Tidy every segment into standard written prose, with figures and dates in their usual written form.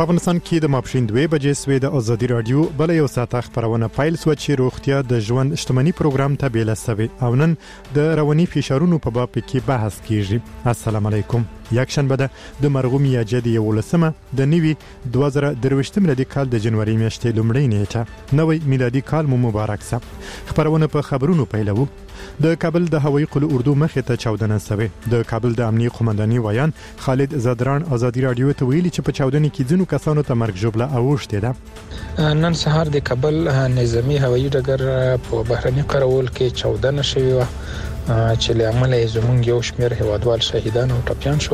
په افغانستان کې د ماپښین 2 بجې سوي د ازادي رادیو بل یو ساعت خبرونه پایل سو چې روغتیا د ژوند شتمنۍ پروګرام ته بیل سوي او نن د رواني فشارونو په باب کې بحث کیږي. السلام علیکم. یک شنبه د مرغوم یاجدی ولسمه د نوي 2023 میلادي کال د جنوري میاشتې لومړۍ نیټه نوې میلادي کال مو مبارک شه. خبرونه په خبرونو پیلو. د کابل د هوایي قلعه اردو مخې ته چاودنه شوه. د کابل د امنیه قومنداني وایان خالد زادران ازادي رادیو ته ویلي چې په چاودنې کې ځینو کسانو ته مرګ ژوبله اوښتې ده. نن سهار د کابل نظامی هوایي ډګر په بهرني قرول کې چاودنه شوې و چې له عمله زمونږ یو شمېر هیوادوال شهیدان او ټپیان شول.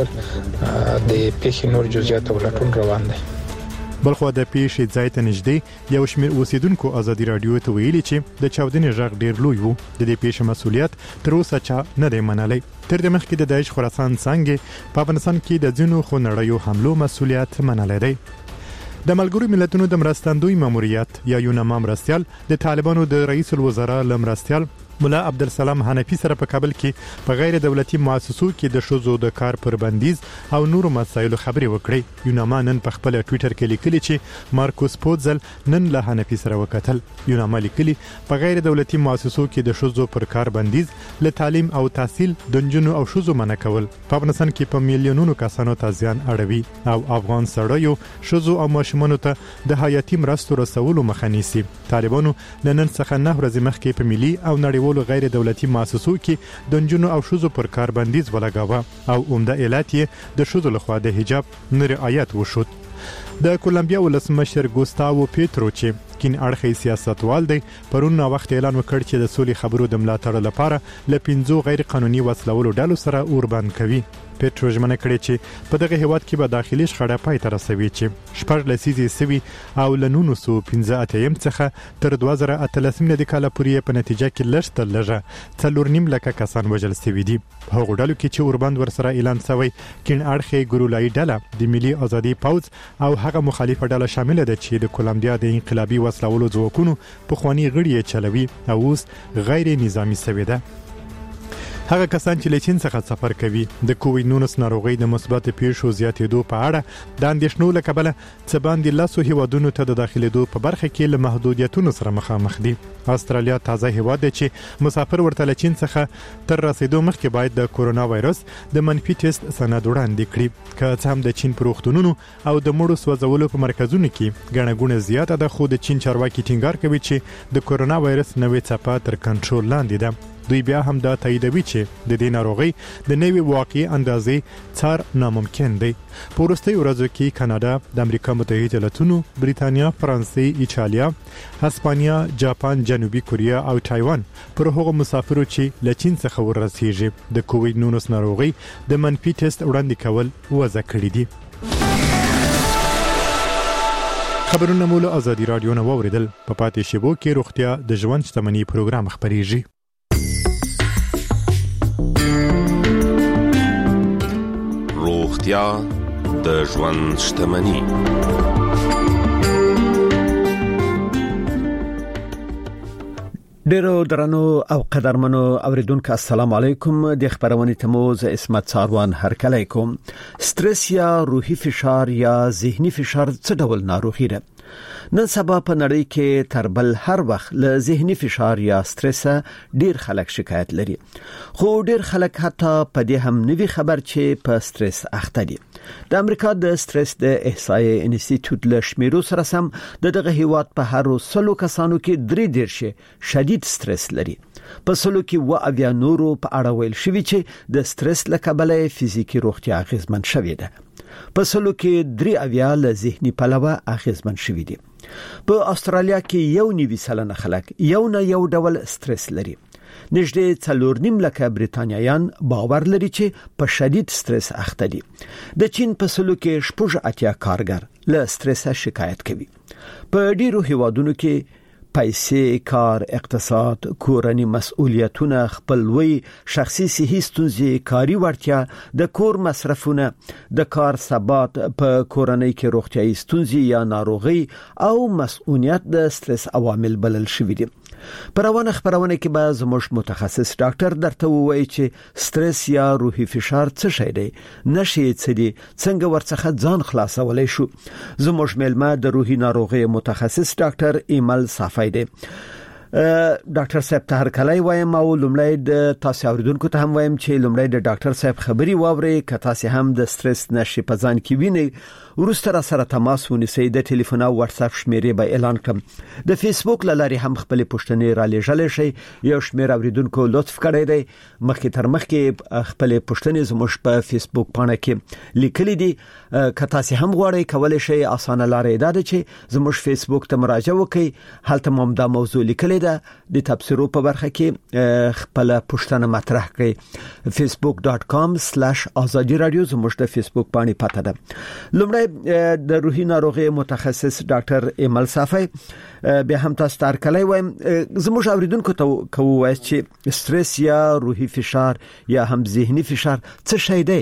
د پیښې نور جزئیات ولټون روان دي. بلخو د پیښې ځای ته نږدې یو شمېر اوسیدونکو ازادي رادیو ته ویلي چې د چاودنې غږ ډیر لوی وو. د دې پیښې مسؤلیت تر اوسه چا نه دی منلی. تر دې مخکې د داعش خراسان څنګه په افغانستان کې د ځینو خونړیو حملو مسؤلیت منلی دی. د ملګرو ملتونو د مرستندوی ماموریت یا یوناما مرستیال د طالبانو د رئیس الوزرا لمرستیال مولا عبدالسلام حنفی سره په کابل کې په غیر دولتي مؤسسو کې د شوزو د کار پر بندیز او نورو مسایلو خبرې وکړې. یوناما نن په خپل ټوئیټر کې لیکلي چې مارکوس پوزل نن له حنفی سره وکتل. یوناما لیکلي په غیر دولتي مؤسسو کې د شوزو پر کار بندیز له تعلیم او تحصیل د نجونو او شوزو منع کول په افغانستان کې په میلیونونو کسانو ته زیان اړوي او افغان سړیو شوزو او ماشومانو ته د حیاتي مرستو رسولو مخه نیسي. طالبانو نن څخه 9 ورځې مخکې په ملي او نړیوالو غیر دولتي مؤسسو کې د نجونو او شوزو پر کار بندیز ولګاوه او عمده علت یې د شوزو لخوا د حجاب نه رعایت وشود. د کولمبیا ولسمشر ګوستاوو پیټرو چې کین اړخي سیاستوال دی پرون وخت اعلان وکړ چې د سولې خبرو د ملاتړ لپاره ل 5 غیر قانوني وسلولو ډلو سره اوربند کوي. پیټرو ژمنه کړې چې په دغه هیواد کې به داخلي شخړه پای ته رسوي چې شپږ لسیزې سوي او ل 1915 څخه تر 2013 میلادي کال پورې په نتیجه کې لږ تر لږه 4.5 لک کسان وژل شوي دي. هغه ډلو کې چې اوربند ورسره اعلان شوی کین اړخي ګورولای ډله د ملي ازادي پوز او هغه مخالفه ډله شامل ده چې د کولمبیا د انقلابي وسلولو ځواکونو په خواني غړي چلوي او اوس غیر نظامی شوی ده. هغه کسان چې له چین څخه سفر کوي د کووډ 19 ناروغي د مثبت پیښو زیاتېدو په اړه د اندېښنو له کبله څه باندې لاسو هیوادونو ته د داخليدو په برخه کې له محدودیتونو سره مخامخ دي. استرالیا تازه هیواد دی چې مسافر ورته له چین څخه تر رسیدو مخکې باید د کورونا وایرس د منفي ټیسټ سند وړاندې کړي. که څه هم د چین پروختونونو او د مړو سوځولو په مرکزونو کې ګڼه زیاته ده خو د چین چارواکي ټینګار کوي چې د کورونا وایرس نوې څپه تر کنټرول لاندې ده. دوی بیا هم دا تاییدوي چې د دې ناروغي د نوې واقعي اندازې څار ناممکن دی. په وروستیو ورځو کې کاناډا، د امریکا متحده ایالاتونو، بریتانیا، فرانسې، ایټالیا، هسپانیا، جاپان، جنوبي کوریا او تایوان پر هغو مسافرو چې له چین څخه ورسېږي د کووډ 19 ناروغي د منفي ټیسټ وړاندې کول وضع کړی دي. خبرونه مو له ازادي رادیو نه واوریدل. په پاتې شیبو کې روغتیا د ژوند شتمنۍ پروګرام خبريږي. روغتیا د ژوند شتمنۍ. ډیرو درنو او قدرمنو اوریدونکو السلام علیکم. د خبرونې تموز اسمت ساروان هرکلی کوم. سترس یا روحي فشار یا ذهني فشار څه ډول ناروغي ده؟ نن سبا په نړۍ کې تر بل هر وخت له ذهني فشار یا سترس ډیر خلک شکایت لري. خو ډیر خلک حتی په دې هم نوي خبر چې په سترس اخته دي. د امریکا د سترس د احصایې انسټیټیوټ له شمیرو سره سم دغه هیواد په هر 100 کسانو کې 3 شدید سترس لري. په 100 کې اویا نورو په اړه ویل شوی چې د سترس له کبله فزیکی روغتیا اغیزمن شوی ده. په 100 کې 3 اویا له ذهني پلوه اغیزمن شوی دي. په استرالیا کې 1.9% خلک یو نه یو ډول سترس لري. نږدې 4.5 لک بریتانیایان باور لري چې په شدید سترس اخته دي. د چین په 100 کې 80 کارګر له سترس شکایت کوي. په ډیرو هیوادونو کې پیسې، کار، اقتصاد، کورنی مسؤلیتونه، خپلوي، شخصي صحي ستونزې، کاري وړتیا، د کور مصرفونه، د کار ثبات، په کورنۍ کې روغتیايي ستونزې یا ناروغي او مسؤلیت د سترس عوامل بلل شوي دي. پروانه خبرونه کې به زموږ متخصص ډاکټر درته وایي چې سټرس یا روحي فشار څه شی دی، نشي څه دي، څنګه ورڅخه ځان خلاصولای شو. زموږ ملما د روحي ناروغي متخصص ډاکټر ایمل صافی دی. ډاکټر صاحب ته هر کله وایم او لومړی د تاسو اوریدونکو ته هم وایم چې لومړی د ډاکټر صاحب خبري واوري، که تاسو هم د سټرس نشي په ځان کې وینئ ورسته را سره تماس ونیسئ. د ټلیفون او واتس اپ شمیرې به اعلان کړم. د فیسبوک لاري هم خپل پوښتنې را لېږل شي. یو شمیر اوریدونکو لطف کړی دی مخکې تر مخکې خپل پوښتنې زموږ په فیسبوک پاڼه کې لیکلي دي. که تاسو هم غواړئ کولای شئ اسانه لارې ده چې زموږ فیسبوک ته مراجعه وکړئ. هلته مو دا موضوع لیکلې ده د تبصرو په برخه کې خپل پوښتنه مطرح کړئ. facebook.com/azadi radio زموږ د فیسبوک باندې پته ده. لومړی د روحي ناروغي متخصص ډاکټر ایمل صافی به هم تاسو ته کله وایم زموږ اوریدونکو ته کوی چې سټرس یا روحي فشار یا هم ذهني فشار څه شی دی.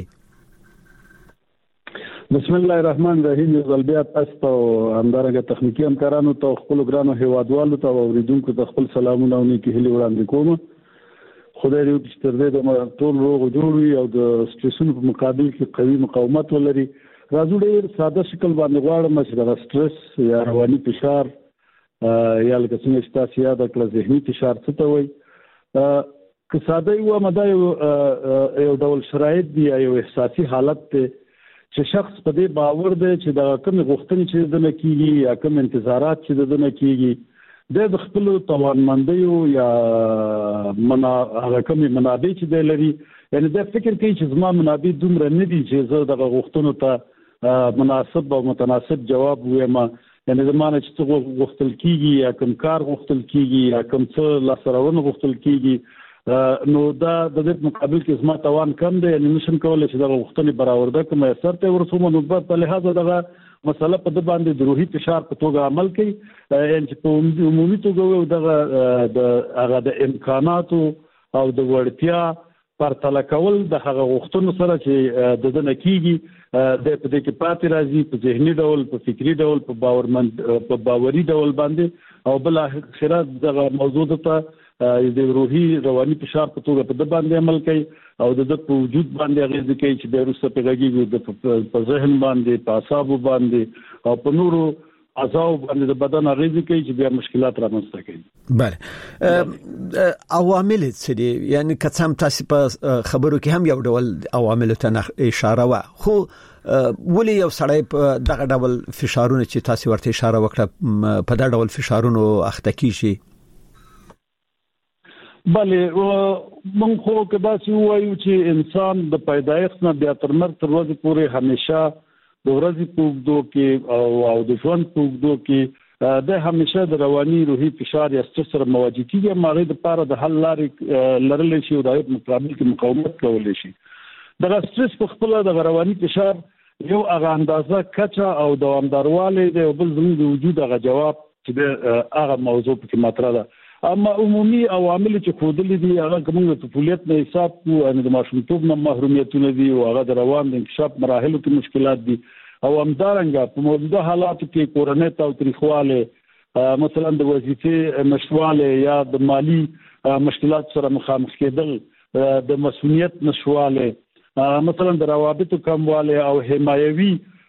بسم الله الرحمن الرحیم. زلبیات تاسو همدارنګه تخنیکی همکارانو ته خپل ګرانو هیوادوالو ته اوریدونکو ته خپل سلامونه او نیکی هیلې وړاندې کوم. خدای دې وکړي چې د ټول روغ جوړ وي او د سټرسونو په مقابل کې قوي مقاومت ولري. راځو ډېر ساده شکل باندې غواړم چې د سټرس یا رواني فشار یا لکه څنګه چې تاسو یاد کړل ذهني فشار څه ته وایي. که ساده یو مدا یو ډول شرایط دی یو احساسي حالت دی چې شخص په دې باور دی چې د کوم غوښتنې چې دنه کیږي یا کوم انتظارات چې دنه کیږي د خپل توانمندیو یا هغه کوم منابع چې دی لري، یعنی دا فکر کوي چې زما منابع دومره نه دي چې زه د غوښتنو ته مناسب او متناسب جواب وایم. یعنی زمانه چې څه غوښتل کیږي یا کوم کار غوښتل کیږي یا کوم څه لاسرونه غوښتل کیږي نو دا د دې مقابل کې زما توان کم دی، یعنی نشم کولای چې د غوښتنې برابر ده کوم اثر ته ورسوم. نو په لحاظ دغه مسله په د باندې د روحي فشار په توګه عمل کوي. یعنی چې په عمومي توګه دغه د هغه د امکاناتو او د وړتیا پرتله کول د هغه غوښتنو سره چې د دنه کیږي د په دې کې پاتې راځي په ذهني ډول، په فکری ډول، په باوري ډول باندې او بل اخر دغه موضوع ته د روحي رواني فشار په توګه په د باندې عمل کوي او د په وجود باندې اغیز کوي چې د روسه پیغاږي په ذهن باندې، په اعصابو باندې او په نورو اعضاء باندې د بدن اغیز کوي چې بیا مشکلات رامنځته کوي. بله عوامل څه دي؟ یعنی که څم تاسو په خبرو کې هم یو ډول عوامل ته اشاره و، خو ولې یو سړی په دغه ډول فشارونه چې تاسو ورته اشاره وکړه په دغه ډول فشارونو اخته کیږي؟ بله مونږ خو کدا چې وایو چې انسان د پیدایښت نه بیا تر مرګ تر ورځې پورې همیشه د ورځې په اوږدو کې او د ژوند په اوږدو کې د همیشه د رواني روحي فشار یا سټرس سره مواجه کیږي. ماغې د پاره د حل لارې لرلی شي او د مقابل کې مقاومت کولی شي. د سټرس په خپل د رواني فشار یو هغه اندازه کچه او دوامداروالی دی او بل زموږ د وجود هغه جواب چې د هغه موضوع په مطرح ده. اما عمومي عوامل چې خودلې دي هغه کومه په فعالیت نه حساب کو ان د ماشومتوب نه محرومیتونه دي او هغه د روان د انکشاف مراحلو کې مشکلات دي او همدارنګه په موجوده حالاتو کې کورنۍ تاوتریخواله مثلا د وظیفې نشواله یا د مالی مشکلات سره مخامخ کېدل، د مسؤلیت نشواله، مثلا د روابطو کمواله او حمایوي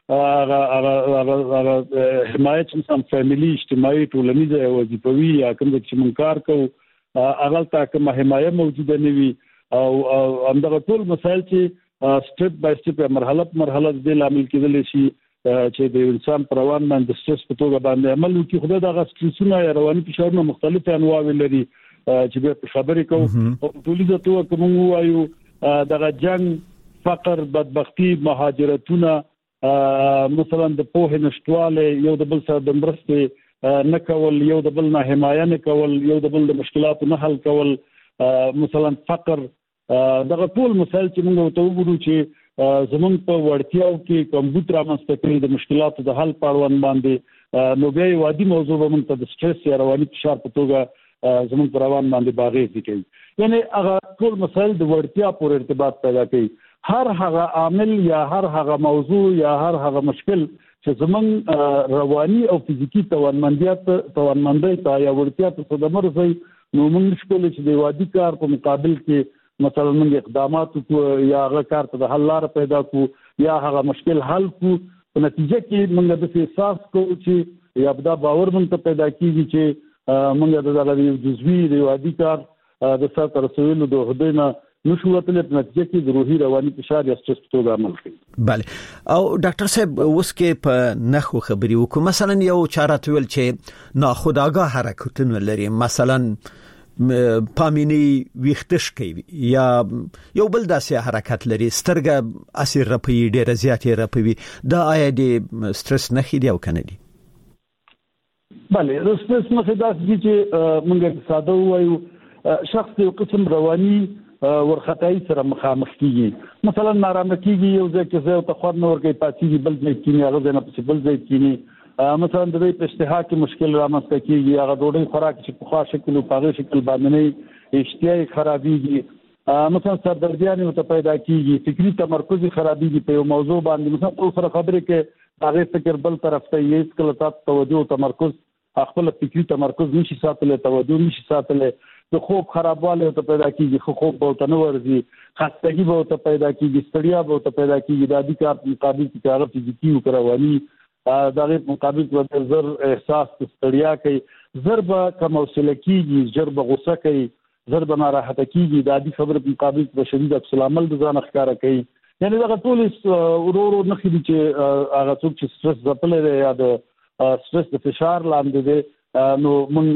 حمایت مثلا فامیلی اجتماعي ټولنیزه وظیفوي یا کوم چې مونږ کار کوو هغه ته کوم حمایه موجوده نه وي او همدغه ټول مسایل چې سټپ بای سټپ مرحله په مرحله د عامل کېدل شي چې د انسان پر روان باندې سټرس په توګه باندې عمل وکړي. خدای دغه سټرسونه یا رواني فشارونه مختلف انواع لري چې به خبرې کوو او ټولې د توګه کوم وایو دغه جنگ، فقر، بدبختی، مهاجرتونه، مثلا د پوهې نشټواله، یو د بل سره د مرستې نه کول، یو د بل نه حمایه نه کول، یو د بل د مشکلاتو نه حل کول، مثلا فقر، دغه ټول مسایل چې موږ ته وګورو چې زمونږ په وړتیاو کې کمبود رامنځته کوي د مشکلاتو د حل پاړون باندې، نو بیا یو عادي موضوع به موږ ته د سټرس یا رواني فشار په توګه زمونږ په روان باندې باغې کوي. یعنی هغه ټول مسایل د وړتیا پورې ارتباط پیدا کوي. هر هغه عامل یا هر هغه موضوع یا هر هغه مشکل چې زمونږ رواني او فزیکی توانمندي ته یا ورتیا ته صدمه رسي نو موږ نشو چې د وادي کار په مقابل کې مثلا موږ اقدامات یا هغه کار ته د حل لار پیدا کو یا هغه مشکل حل کو په نتیجه کې موږ د احساس کوو چې یا دا باور موږ ته پیدا کیږي چې موږ د هغه جزوی د وادي کار د سر تر رسولو د هدینا نشو وتل په نتیجه کې د روحي رواني فشار یا سټرس په توګه عمل کوي. بله او ډاکټر صاحب اوس کې په نخو خبري وکړو مثلا یو چاره تول چې ناخودآگاه حرکتونه لري مثلا پامینی ویختش کوي یا یو بل داسې حرکت لري سترګه اسیر رپي ډېر زیاتې رپوي دا آیا د سټرس نخې دی او کنه دی؟ بله د سټرس نخې داسې چې موږ ساده وایو شخص یو قسم رواني ورخطای سره مخامخ کیږي مثلا نارامه کیږي یو ځای کې زه ته خور نور کې پاتېږي بل ځای کې هغه نه پسې بل ځای کې مثلا د دې په اشتها کې مشکل رامنځته کیږي هغه ډوډۍ خوراک چې په خاص شکل او په شکل باندې نه اشتهای خرابېږي مثلا سردردیانه ته پیدا کیږي فکری تمرکز خرابېږي په یو موضوع باندې مثلا په سره خبرې کې هغه فکر بل طرف ته یې کله تاسو توجه او تمرکز خپل فکری تمرکز نشي ساتل توجه نشي ساتل د خوب خرابواله ته پیدا کیږي خوب به ته نه ورځي خستګي به ته پیدا کیږي ستړیا به ته پیدا کیږي د دې کار مقابل کې هغه فزیکی او رواني د غیر مقابل په زر احساس ستړیا کوي ضرب کم حوصله کیږي ضرب غوسه کوي ضرب ناراحته کیږي د دې خبر په مقابل په شدید عکس العمل د ځان ښکارا کوي یعنی دا ټول ورو نه خېدي چې هغه څوک چې سټرس زپلې یا د سټرس د فشار لاندې دی نو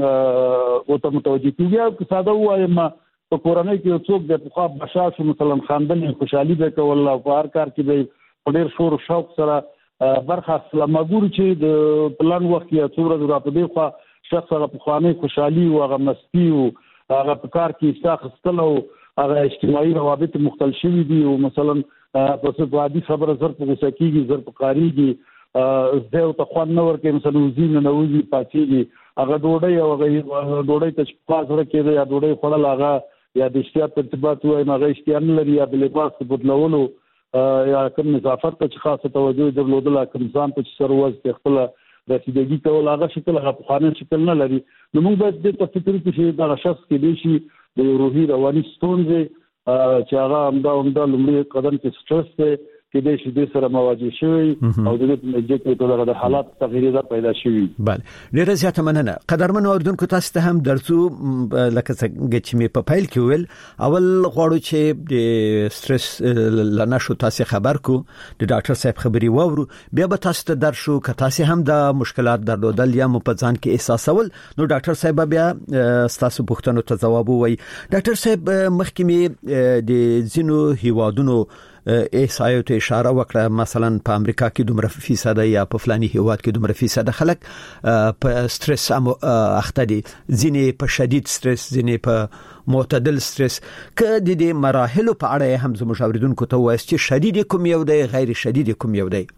موږ وته متوجي کیږو ساده وایم په کورنۍ کې څوک د خو بشاش مثلا خاندل خوشحالي به کول او په هر کار کې به ډېر شور او شوق سره برخه سلامګور چې د پلان وخت یا څوره د راپدې خو شخص هغه په خواني خوشحالي او هغه مستی او هغه په کار کې استخستل او هغه اجتماعي روابط مختل شوي دي او مثلا په څه وادي خبره زر په وسکیږي زر په قاریږي زه او ته خوان نور کې مثلا وزین نه وزي پاتېږي هغه ډوډۍ او هغه ډوډۍ ته پاس ورکې یا ډوډۍ خړل هغه یا د اشتیاق ترتیبات وای نه هغه اشتیاق لري یا د لباس بدلولو یا کوم نظافت ته خاصه توجه درلودل کوم ځان ته سروز خپل رسیدګي کول هغه شکل هغه په شکل نه لري نو موږ باید د تفکر کې دا شخص کې دی شي د روحي رواني ستونزې چې هغه همدا لومړی قدم کې سټرس دی کې د شې سره مواجه شوی او د دې نتیجه کې د حالات تغییرات پیدا شوي. بله ډیره زیاته مننه قدرمن اوردونکو تاسو ته هم درڅو لکه څنګه چې می په فایل کې ویل اول غواړو چې د سټرس لنه شو تاسو خبر کو د ډاکټر صاحب خبري وورو بیا به تاسو ته درشو که تاسو هم د مشکلات درلودل یا مپځان کې احساسول نو ډاکټر صاحب بیا تاسو پوښتنو ته جواب وایي. ډاکټر صاحب مخکې د زینو هیوادونو احصایو ته اشاره وکړه مثلا په امریکا کې دومره فیصد یا په فلاني هیواد کې دومره فیصد خلک په سټرس اخته دي ځینې په شدید سټرس ځینې په معتدل سټرس که د دې مراحلو په اړه هم زموږ اوریدونکو ته وایي چې شدید کوم یو دی غیر شدید کوم یو دی؟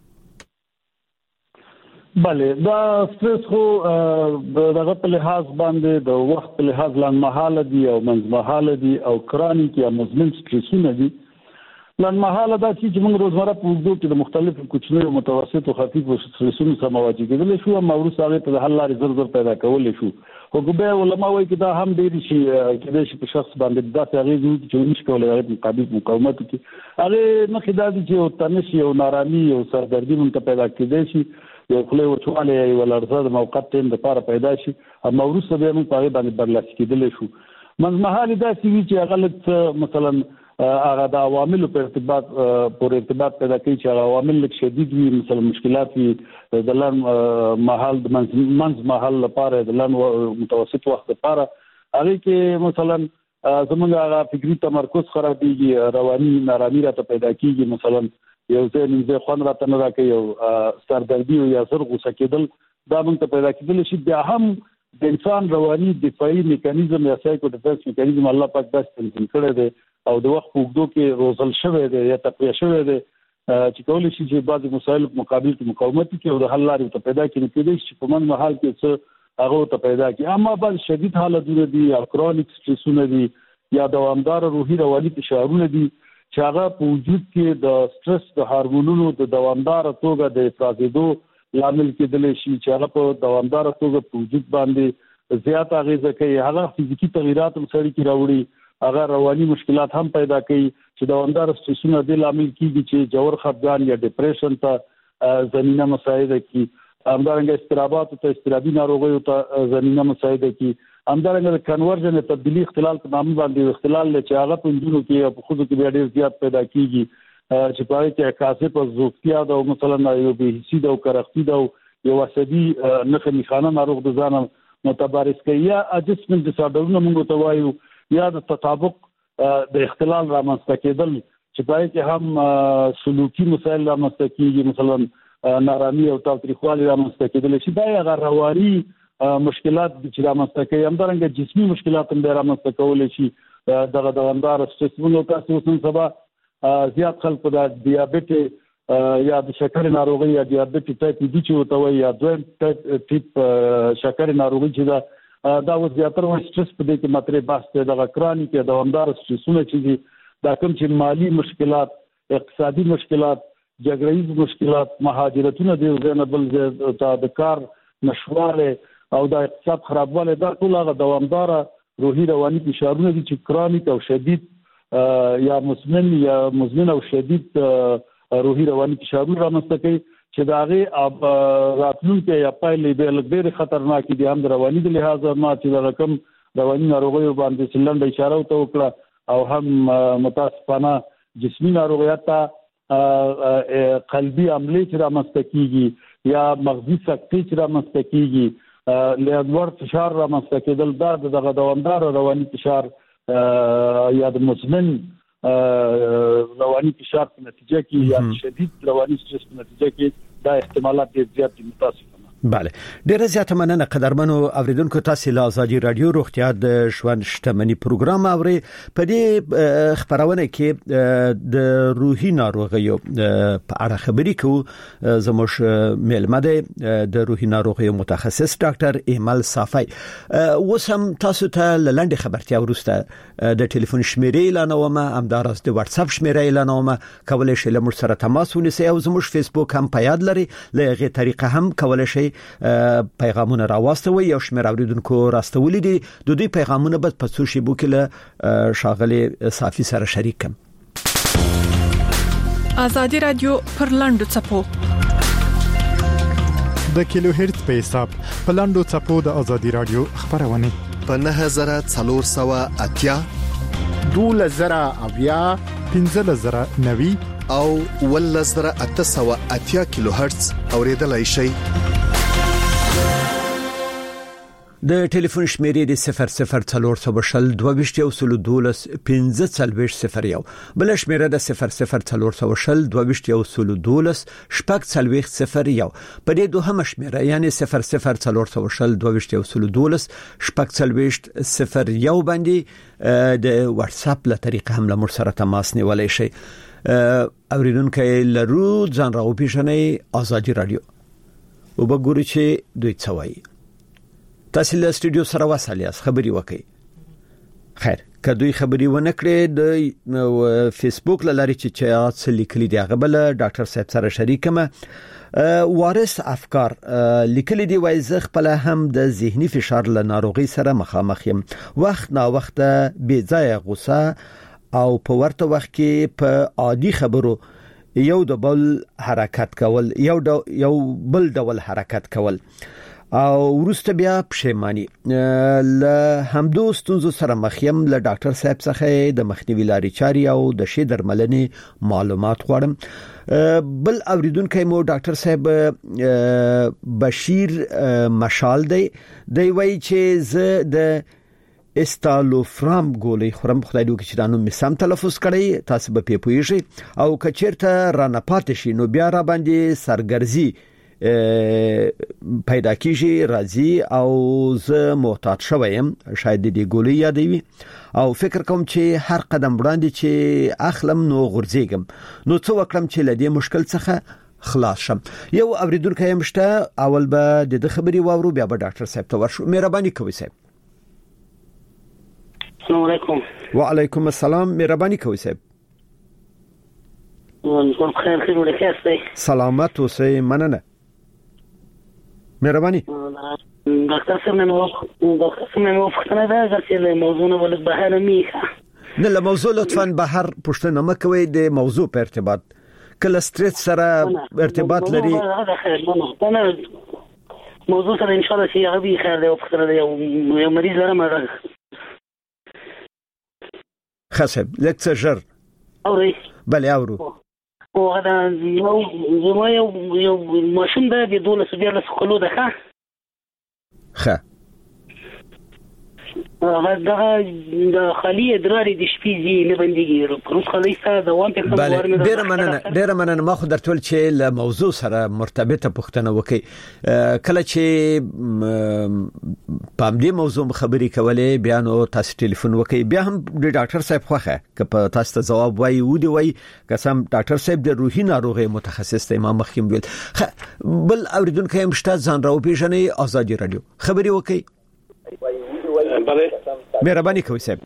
بله دا سټرس خو دغه په لحاظ باندې د وخت په لحاظ لنډمهاله دي او منځمهاله دي او کرونیک یا مزمن سټرسونه دي. لنډمهاله دا چې موږ روزمره په وګړو کې د مختلفو کوچنیو متوسط او خفیف سټرسونو سره مواجه کېدل شو او موروث هغه ته حل لارې زر پیدا کول شو خو ګبه علماء وایي چې دا هم ډېر شي چې د شخص باندې دا هغه چې نشي کولای هغه مقابل مقاومت کوي هغه نه خدای چې او تنش او نارامي او سردردي مونږ پیدا کېدای شي یو خله وچواله یو لړزه د موقت ټیم لپاره پیدا شي او موروث به موږ په باندې برلاسي کېدل شو. منځمهاله دا چې هغه مثلا هغه د عواملو په ارتباط پیدا کوي چې هغه عوامل لک شدید وي مثلا مشکلات وي د لن محل د منځ محل لپاره د لن متوسط وخت لپاره هغه کې مثلا زموږ هغه فکری تمرکز خرابېږي رواني نارامي راته پیدا کیږي مثلا یو ځای نه خوان راته نه راکې یو سردردي او یا سر غوسه کېدل دا موږ ته پیدا کېدل شي بیا هم د انسان رواني دفاعي میکانیزم یا سایکو ډیفنس میکانیزم الله پاک داس تنظیم کړی دی او د وخت په وګړو کې روزل شوی دی یا تقویه شوی دی چې کولای شي چې بعض مسایل په مقابل کې مقاومت کوي او د حل لارې ته پیدا کړي کېدای شي په من محل کې څه هغه ته پیدا کړي اما بعض شدید حالتونه دي یا کرونیک سټرسونه دي یا دوامدار روحي رواني فشارونه دي چې هغه په وجود کې د سټرس د هورمونونو د دوامدار توګه د افرازېدو لامل کېدل شي چې هغه په دوامدار توګه په وجود باندې زیات اغیزه کوي. هغه فزیکی تغیرات هم سړي کې راوړي، هغه رواني مشکلات هم پیدا کوي چې دوامدار سترسونه د لامل کیږي چې جوړ خپګان یا ډیپریشن ته زمينه مساعده کوي. همدارنګه استرابات او استرابي ناروغیو ته زمينه مساعده کوي. همدارنګه کنورژن تبدیلی اختلال په نامه باندې اختلال چې هغه په انجونو کې او په خوځو کې ډېر زیات پیدا کیږي چې په اړه کې کاسه په زوفتیا د مثلا یو به حسي د کرختی د یو عصبي نخ میخانه ناروغ د ځان متبارز کوي یا اجسمنت ډیسارډرونه موږ ته وایو یا د تطابق د اختلال رامنځته کېدل چې په اړه کې هم سلوکي مسایل رامنځته کیږي، مثلا نارامي او تاوتریخوالي رامنځته کېدل شي. دا یې غوړوالي مشکلات چې رامنځته کوي. همدارنګه جسمي مشکلات هم رامنځته کولای شي. دغه دوامدار سترسونه تاسو اوس سبا زیات خلک د ډیابټ یا د شکر ناروغي یا ډیابټ ټایپ بي چې وتوي یا دویم ټیپ شکر ناروغي چې دا و زیاتره و سټرس په دې کې مطلب بحث دی. د کرونیک یا دوامدار سترسونه چې دا کوم چې مالی مشکلات، اقتصادي مشکلات، جګړیز مشکلات، مهاجرتونه د زینبل د کار نشواله او د اقتصاد خرابواله، دا ټول هغه دوامدار روحي رواني فشارونه دي چې کرونیک او شدید یا مزمن او شدید روحي رواني فشارونه رامنځته کوي چې دا غي راتلونکي یا پایلې به ډېر خطرناک دي. هم رواني د لحاظ ما چې د رقم رواني ناروغیو باندې سلند اشاره وکړه او هم متاسفانه جسمي ناروغیات قلبي عملي چې رامنځته کیږي یا مغزي سکتې چې رامنځته کیږي، لوړ فشار رامنځته کېدل، دا د دوامدار رواني فشار یا د مزمن رواني فشار په نتیجه کې یا شدید رواني سټرس په نتیجه کې دا احتمالات ډېر زیات دي. متاسفانه. بله، ډیره زیاته مننه قدرمنو اوریدونکو. تاسو له آزادي رادیو روغتیا د ژوند شتمنۍ پروګرام اوري. په دې خبرونه کې د روحي ناروغیو په اړه خبرې کوو. زموږ میلمه ده د روحي ناروغیو متخصص ډاکټر ایمل صافی. وسم تاسو ته لاندې خبرتیا ورسته د ټلیفون شمیرې اعلانوم، همدارس د واتس اپ شمیرې اعلانوم. کولای شئ له موږ سره تماس ونیسئ او زموږ فیسبوک هم په یاد لري. له هغه طریقه هم کولای شئ پیغامونه راوستوي. یو شمېر اوریدونکو راستولي دي. د دوی پیغامونه به په سوشل کې له شاغلي صافي سره شریک کم. آزادي رادیو پر لاندو چپو د کیلو هرتز په حساب په لاندو چپو د آزادي رادیو خبرونه په 9480 2000 1590 او 1880 کیلو هرتز اوریدلای شئ. د ټلیفون شمیرې د 0040 22 1540 بل شمیره د 0040 22 شپږ په دې دوه شمیره یعنی 0040 22 شپږ باندې د واتس اپ له طریقې هم له مر سره تماس نیولای شئ. اوریدونکو لرو ځان راو پیژنې آزادي رادیو او وګورئ چې دوی څه وایي. تاسو له سټوډیو سره وسالیاس خبري وکي. خیر کدوې خبري ونکړې د فیسبوک لاري چې څه لیکلي دی هغه بل ډاکټر صاحب سره شریکم. وارث افکار لیکلي دی وای زه خپل هم د ذهني فشار له ناروغي سره مخامخ یم. وخت نا وخت بې ځای غوسه او په ورته وخت کې په عادي خبرو یو د بل حرکت کول یو بل ډول حرکت کول او ورسته بیا پښیمانی. له همدو ستونزو سره مخ یم. له ډاکټر صاحب څخه د مخنیوي لارې چاري او د شی درملنې معلومات غواړم. بل اوریدونکو مو ډاکټر صاحب بشیر مشال دی وایي چې زه د استالوفرام ګولې خورم. خدای دې وکړي چې دا نوم مې سم تلفظ کړی، تاسو به پوهیږئ. او کچیرته رانه پاتې شي نو بیا را باندې سرګرزي پیدا کیږي راځي او زه محتاط شوم. شاید دې ګولې یادوي او فکر کوم چې هر قدم وړاندې چې اخلم نو غورځېږم. نو څه وکړم چې له دې مشکل څخه خلاص شم. یو اوریدونکو هم شته. اول به د خبري واورو بیا به ډاکټر صاحب ته ورشو. مهرباني کوئ صاحب. السلام علیکم. وعلیکم السلام. مهرباني کوئ صاحب. خیر ولې کېسته؟ سلامت اوسئ. مننه. مهرباني ډاکټر صاحب نن وختونه دا چې موضوع نه ولې بهر میخه نه له موضوع لطفاً بهر پښتنه مکوي د موضوع په ارتباط کله ستریس سره ارتباط لري موضوع سره ان شاء الله چې هغه خیر دی وختونه یو مریض لرم خاصه لکه ژر اوري بله اورو او دا یو ماشوم ده د 12 کلو ده ښه دا خالي ادراري د شپې زی نه بنديږي روس خالي سره دوام په کومه ډیر مننه ما خو درته چې له موضوع سره مرتبطه پوښتنه وکي کله چې په دې موضوع خبري کولې بیا نو تاسو ټلیفون وکي بیا هم د ډاکټر صاحب خوخه که په تاسو ته جواب وایي ودی وایي قسم ډاکټر صاحب د روحي ناروغي متخصص دی ما مخکیم ویل بل اوریدونکو هم شته ځان راو پیژنې آزادي رادیو خبري وکي بله مهربانی کوي صاحب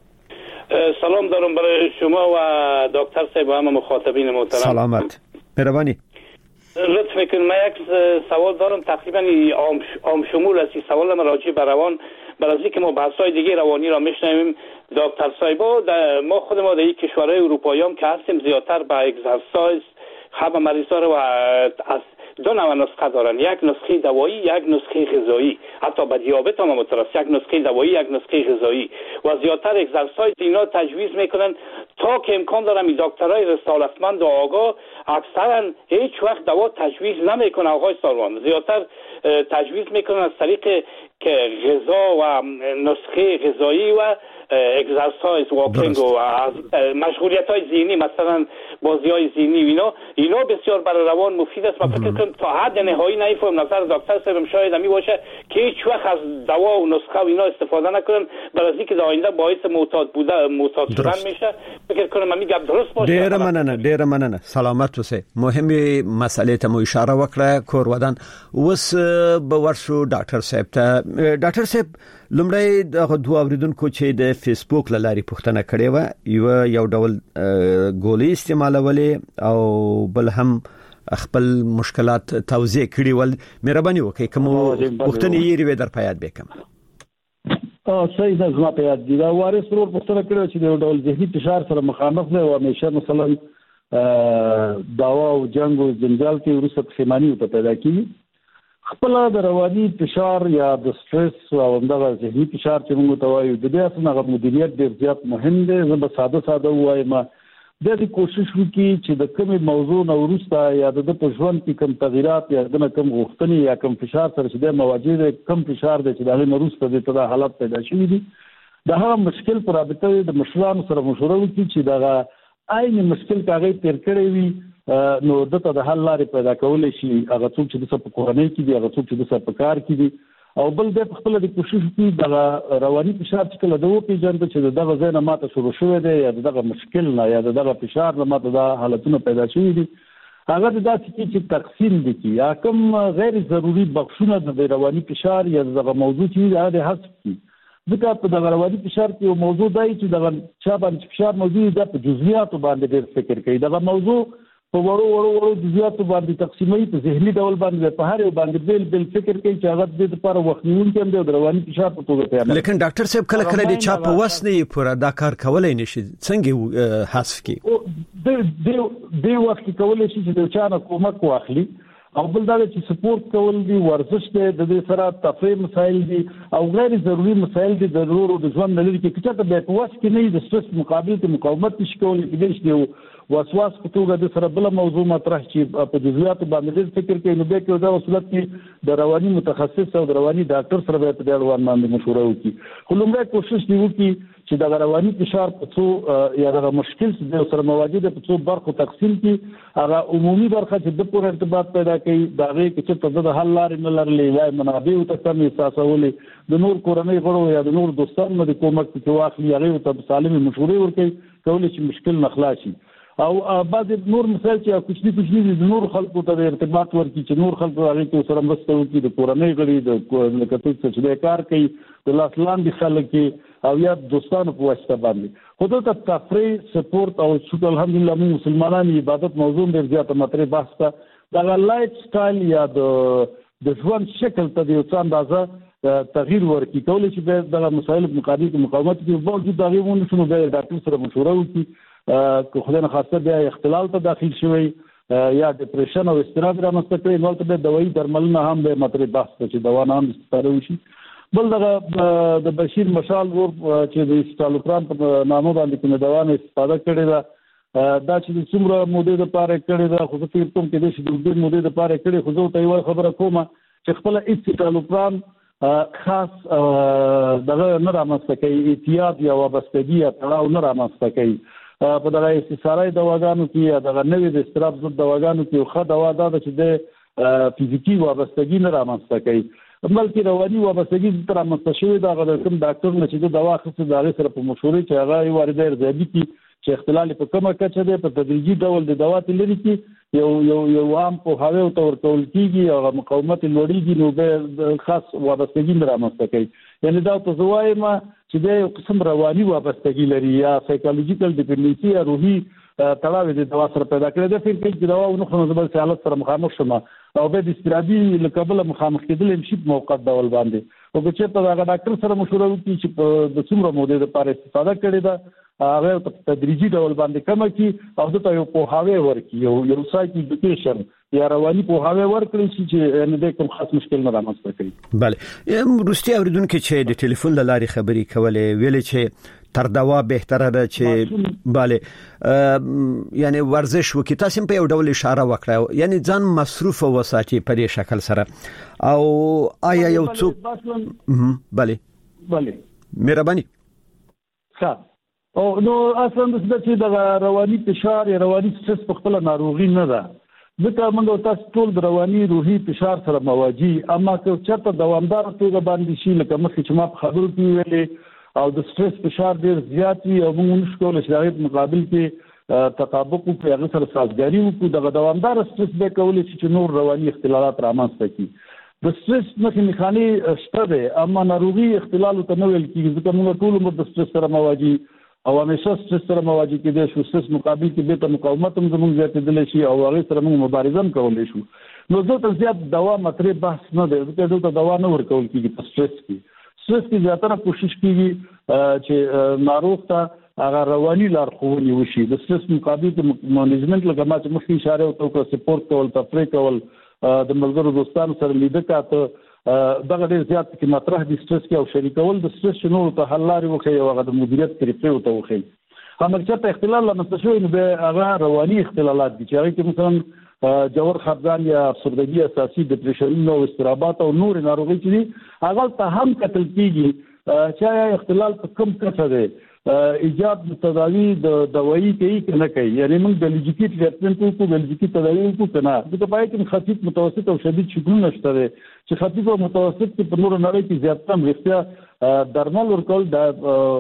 سلام دارم برای شما و دکتر صاحب و همه مخاطبین محترم سلامت مهربانی لطف میکنم من یک سوال دارم تقریبا عام شمول است سوالم راجع به روان برای که ما بحث‌های دیگه روانی را میشنویم دکتر صاحب ما خود ما در این کشورهای اروپایی هم که هستیم زیادتر به اگزرسایز همه مریضا رو از دو نوع نسخه دارن یک نسخه دوایی یک نسخه غذایی حتی به دیابت هم مترس یک نسخه دوایی یک نسخه غذایی و زیادتر اگزرسایز اینا تجویز میکنن تا که امکان دارم این دکترای رسالتمند و آگاه اکثرا هیچ وقت دوا تجویز نمیکنن آقای ساروان زیادتر تجویز میکنن از طریق که غذا و نسخه غذایی و اگزرسایز واکینگ و مشغولیت‌های ذهنی مثلا بازی‌های ذهنی و اینا بسیار برای روان مفید است. من فکر کنم تا حد نهایی نمی‌فهم نظر دکتر صاحب شاید می باشه که هیچ وقت از دوا و نسخه و اینا استفاده نکنن برای اینکه در آینده باعث معتاد شدن میشه. فکر کنم می گپ درست باشه. ډیر مننه سلامت اوسه مهمه مسئله ته مو اشاره وکړه کور ودان وس به ورشو ډاکټر صاحب ته ډاکټر صاحب لمړی د دوه اوریدونکو چې د فیسبوک لاري پوښتنه کړې و یو ډول ګولې استعمالولې او بل هم خپل مشکلات توضیح کړي ول مهرباني وکړئ کوم پوښتنې یې ری در پیاد وکم صحیح ده زما په یاد دي دا وارث ورور پوښتنه کړې چې د ډول ذهني فشار سره مخامخ دی او همیشه مثلا داوا او جنگ او جنجال کې ورسره پښیمانی ته پیدا کیږي خپل د رواني فشار یا د سټرس او همدغه ذهني فشار چې موږ ته وایو د دې اسنه مدیریت ډیر زیات مهم دی زه به ساده وایم د دې کوشش وکړي چې د کومې موضوع نو ورسته یا د په ژوند کې کوم تغیرات یا د کوم غوښتنې یا کوم فشار سره چې د مواجه دي کوم فشار دی چې د هغه ورسته د حالت پیدا شوی دي د هغه مشکل پر رابطه د مشرانو سره مشوره وکړي چې دا عین مشکل کاغې تیر کړی وي نو دته د حل لارې پیدا کولای شي هغه څوک چې د په کورنۍ کې دي هغه څوک چې د په کار کې دي او بل د خپل د کوشش کوي د رواني فشار چې کله د وپی جن چې دغه ځای ماته شروع شوی دی یا دغه مشکل نه یا دغه فشار نه ماته د حالتونو پیدا شوی دي هغه د داسې چې تقسیم دي چې یا کوم غیر ضروري بخښونه د رواني فشار یا دغه موضوع چې د حذف کی ځکه په دغه رواني فشار کې یو موضوع دی چې دغه چا باندې فشار موضوع د په جزئیات باندې ډېر فکر کوي دغه موضوع په وړو جزئیات باندې تقسیموي په ذهني ډول باندې په هر یو باندې بل فکر کوي چې هغه د لپاره وخت نیونکی هم د رواني فشار په توګه پیدا لیکن ډاکټر صاحب کله د چا په وسنې پورا دا کار کولای نشي څنګه حذف کی د وخت کولای شي چې د چا نه کومک واخلي او بل دا چې سپورت کول دي ورزش دی د دې سره تفریح مسایل دي او غیر ضروري مسایل دي د ضرورو د ژوند لري کې چې ته په واسه کې نه د سټرس مقابل ته مقاومت نشي کولای کېدای شي وسواس په توګه د سره بل موضوع مطرح چې په جزئیات باندې فکر کوي نو به کې دا وصلت کې د رواني متخصص او د رواني ډاکټر سره به په دې اړه باندې مشوره وکړي خو لومړی کوشش دی وکړي چې د رواني فشار په څو یا د مشکل سره مواجه د په څو برخو تقسیم کړي هغه عمومي برخه چې د پوره ارتباط پیدا کوي دا غي چې د حل لارې نه لرلې یا منابع او تم احساسولې د نور کورنۍ غړو یا د نور دوستانو د کومک په واخلي هغه ته سالمه مشورې ورکړي کولای شي مشکل نخلاشي او بعض نور مثال چې کوچني د نور خلکو ته ارتباط ورکړي چې نور خلکو هغه ته سره مرسته وکړي د کورنۍ غړي د کتو چې کار کوي د لاس لاندې خلک او یا دوستانو په واسطه باندې خو د تفریح سپورت او شکر الحمدلله موږ مسلمانان عبادت موضوع ډیر زیات مطرح بحث دا لایف سټایل یا د د ژوند شکل ته د یو څه اندازه تغییر ورکړي کولای شي د مسایل مقابل مقاومت کې باوجود دغه مونږ شنو د ډاکټر سره مشوره وکړي که خدای نه خاصه بیا اختلال ته داخل شوی یا ډیپریشن او استراب رامنځته کړي نو ته د دوايي درملنه هم به مطرح بحث چې دوا نه هم استفاده وشي. بل د بشیر مشال ور چې د اسټالوپران په نامه باندې کومه دوا نه استفاده کړي دا چې څومره مودې لپاره کړي دا خو په کوم کې د شډول مودې لپاره کړي خو زه ته یو خبره کوم چې خپل اسټالوپران خاص دغه نه رامنځته کوي احتیاط یا وابستګي یا تړاو نه رامنځته کوي په دغه استثاري دواګانو کې دغه نوې د استراب ضد دواګانو کې خو دوا دا چې د فزیکی وابستګي نه رامنځته کوي بلکې رواني وابستګي تر رامنځته شوی دا غوډه کوم ډاکټر نه چې د دوا خصوصي دغه سره په مشورې چې هغه وارده ارزیابي کی چې اختلال په کومه کچه ده په تدریجي ډول د دوا تلري کې یو عام په هاوی او تور کول کیږي او مقاومت لوړیږي نو به خاص وابستګي نه رامنځته کوي یعنی دا په زوایم چې د یو قسم رواني وابستګي لري یا سایکولوژیکل ډیپندنسي یا روحي تړاو د دوا سره پیدا کړی د فکر کې دوا نو خو زبر حالت سره مخامخ شمه او به د استرابي لقبل مخامخ کېدل شي په موقت ډول باندې او چې په هغه ډاکټر سره مشوره وکړي چې د څومره مودې لپاره استفاده کړي دا هغه په تدریجي ډول باندې کم کی او د یو په هاوی ورکی یو سایکیټیشن یا رواني په هاوی ورکړي چې نه د کوم خاص مشکل نه رامنځته کوي. بله روستي اوریدونکو چې د ټلیفون لارې خبرې کولې ویلې چې تر دوا بهتره ده چې bale یعنی ورزش وکي تاسو په یو ډول اشاره وکړه یعنی ځان مصروف وساتي په دې شکل سره او آیا یو څوک bale مهرباني ښه او نو اصلا د چې د رواني فشار یا رواني سټرس په خپل ناروغي نه ده ځکه موږ تاسو ټول د رواني روحي فشار سره مواجه اما که چېرته دوامدار توګه باندې شي لکه مخکې چې ما په خبرو کې ویلې او د سټرس فشار ډیر زیات وي او موږ نشو کولای چې مقابل کې تطابق په هغه سره سازګاری وکړو د دوامدار سټرس به کولای شي چې نور رواني اختلالات رامنځته کړي د سټرس نښې نښانې شته ده اما ناروغي اختلال ته نه ویل کېږي ځکه موږ ټول عمر د سټرس سره مواجه او همیشه سټرس سره مواجه کېدای شو سټرس مقابل کې به ته مقاومت هم زموږ زیاتېدلی شي او هغه سره موږ مبارزه هم کولی شو نو دلته زیات دوا مطرح بحث نه دی ځکه دلته دوا نه ورکول کېږي په سټرس کې زیاتره کوشش کېږي چې ناروغ ته هغه رواني لارښوونې وشي د سټرس مقابل کې منیجمنت لکه ما چې مخکې اشاره وکړه سپورت کول تفریح کول د ملګرو دوستانو سره لیدل کاته دغه ډیر زیات کې مطرح دي سټرس کې او شریکول د سټرس شنو ته حل لري وکي او هغه د مدیریت طریقې او ته وکي هم چې اختلال لمسته شوی نو به هغه رواني اختلالات دي چې هغه کې مثلا جوړ خپګان یا افسردګي اساسي ډیپریشن او استرابات او نور ناروغي چې هغه ته هم قتل کیږي چې اختلال په کوم کچه ده ایجاد تداوی د دوايي کوي کنه کوي یعنی موږ د لوجیکي ټریټمنټ کو د لوجیکي تداوی کو کنه د پای کې خفیف متوسط او شدید شکلونه شته چې خفیف او متوسط کې په نور نړۍ کې زیات کم رښتیا درمل ورکول د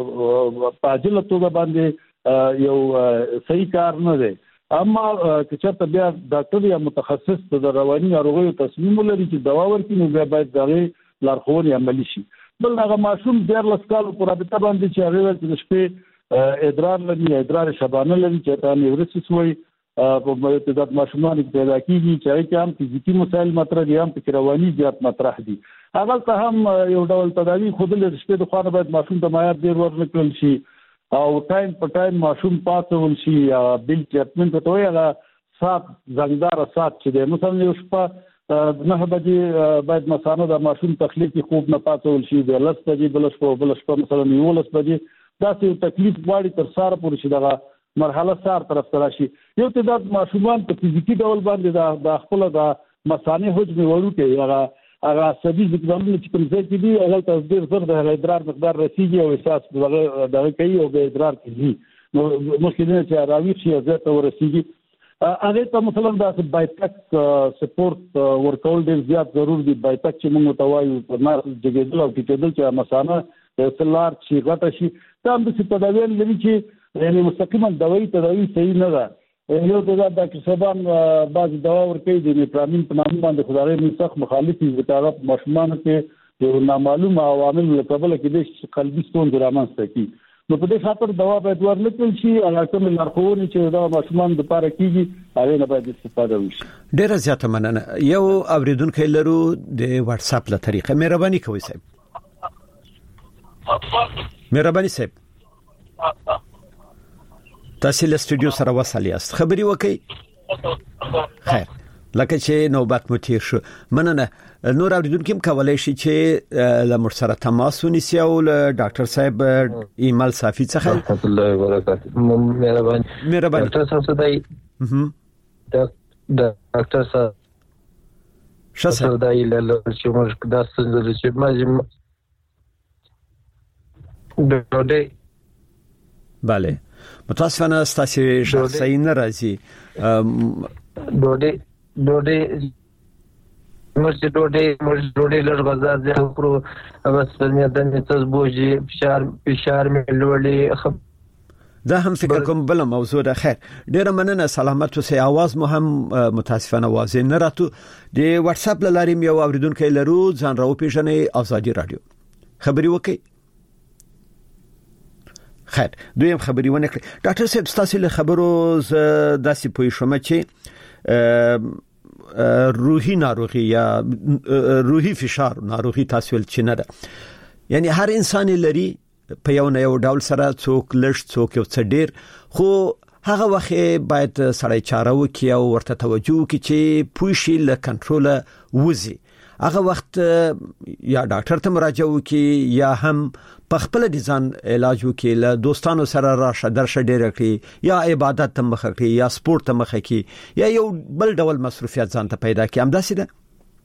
پاجل توګه باندې یو صحیح کار نه دی اما که چېرته بیا ډاکټر یا متخصص د رواني ناروغیو تصمیم لري چې دوا ورکړي نو بیا باید دغه لارښوونې عملي شي. بل هغه ماشوم 14 کال په رابطه باندې چې هغه د شپې ادرار لري ادرار شبانه لري چې تا نیورسس وي په تعداد ماشومان کې پیدا کیږي چې هغه هم فزیکی مسایل مطرح دي هم رواني زیات مطرح دي هغه ته هم یو ډول تداوی خودل د شپې د خوانه باید ماشوم ته معیار ډیر ورنکړل شي او ټایم په ټایم ماشوم پاتول شي یا بل ټریټمنټ ته وایي سات زنګدار سات چې د مثلا یو شپه نه بجې باید مثلا د ماشوم تخلیقي خوب نه پاتول شي د لس بجې بل شپه مثلا 19 بجې دا څه تکلیف واړي تر ساره پورې شي دغه مرحله سار طرف ته راشي یو تعداد ماشومان په فزیکی ډول باندې د خپل د مثانه حجم وړوکي هغه عصبي ځګړنه چې کوم ځای کې دی هغه ته ډېر زر د ادرار مقدار رسیږي او احساس دغه کوي او د ادرار کوي نو مخکې چې راوي شي زه ته ورسیږي هغه ته مثلا د بایپک سپورت ورکول ډیر زیات ضروري دی بایپک چې موږ توایو په نار جګیدل او کېدل چې مثلا د سلار چې غټه شي دا هم د تداوی لري چې یعنی مستقیما دوايي تداوی صحیح نه ده یو ته دا ډاکټر صاحبان بعض دوا ورکوي د میپرامین په نامه باندې خدای مې سخت مخالف دي ځکه ماشومان کې یو نامعلوم عوامل له قبل کې د قلبي ستونزې رامنځته کی نو په دې خاطر دوا باید ورنکړل شي او کوم لارښوونې چې دا ماشومان د پاره کیږي هغه نه باید استفاده وشي. ډیره زیاته مننه. یو اوریدونکو لرو د واتس اپ له طریقه مهرباني کوي صاحب. مهرباني صاحب تاسو له استودیو سره وصل یاست خبري وکي. خیر لکه چې نوبت مو تیر شو مننه. نور اوریدونکو کولای شي چې له مر سره تماس ونیسي او له ډاکټر صاحب ایمیل صافي څخه الله وبرکاته مهرباني ډاکټر صاحب صداي ډاکټر صاحب شاسه صداي له چې موږ دا څنګه چې ما ډوډۍ bale متاسفانه ستاسو شخصي ناراضي ډوډۍ ډوډۍ لږ غذا زه خورو بس په دې تاسو بوجي فشار مې لوړی دا هم فکر کوم بل موضوع ده. خیر ډیره مننه. سلامت اوسئ. आवाज مو هم متاسفانه واضح نه راتو. د واتس اپ لارې یو اوریدونکو لرو ځان راو پیژنې ازادي رادیو خبري وکي. خیر دویم خبري ونه کړ. ډاکټر صاحب ستاسو له خبرو داسې پوي شوم چې روحي ناروغي یا روحي فشار ناروغي تاسو ول چنه ده. یعنی هر انسان لري په یو نه یو ډول سره څوک لږ څوک یو څه ډیر خو هغه وخت باید سړی چاره وکړي او ورته توجه وکړي چې پوښي له کنټرول وځي. هغه وخت یا ډاکټر ته مراجعه وکړي یا هم په خپل ځان علاج وکړي له دوستانو سره راشه درشه ډیر کړي یا عبادت ته مخ کړي یا سپورت ته مخ کړي یا یو بل ډول مصروفیت ځان ته پیدا کړي. هم داسې ده.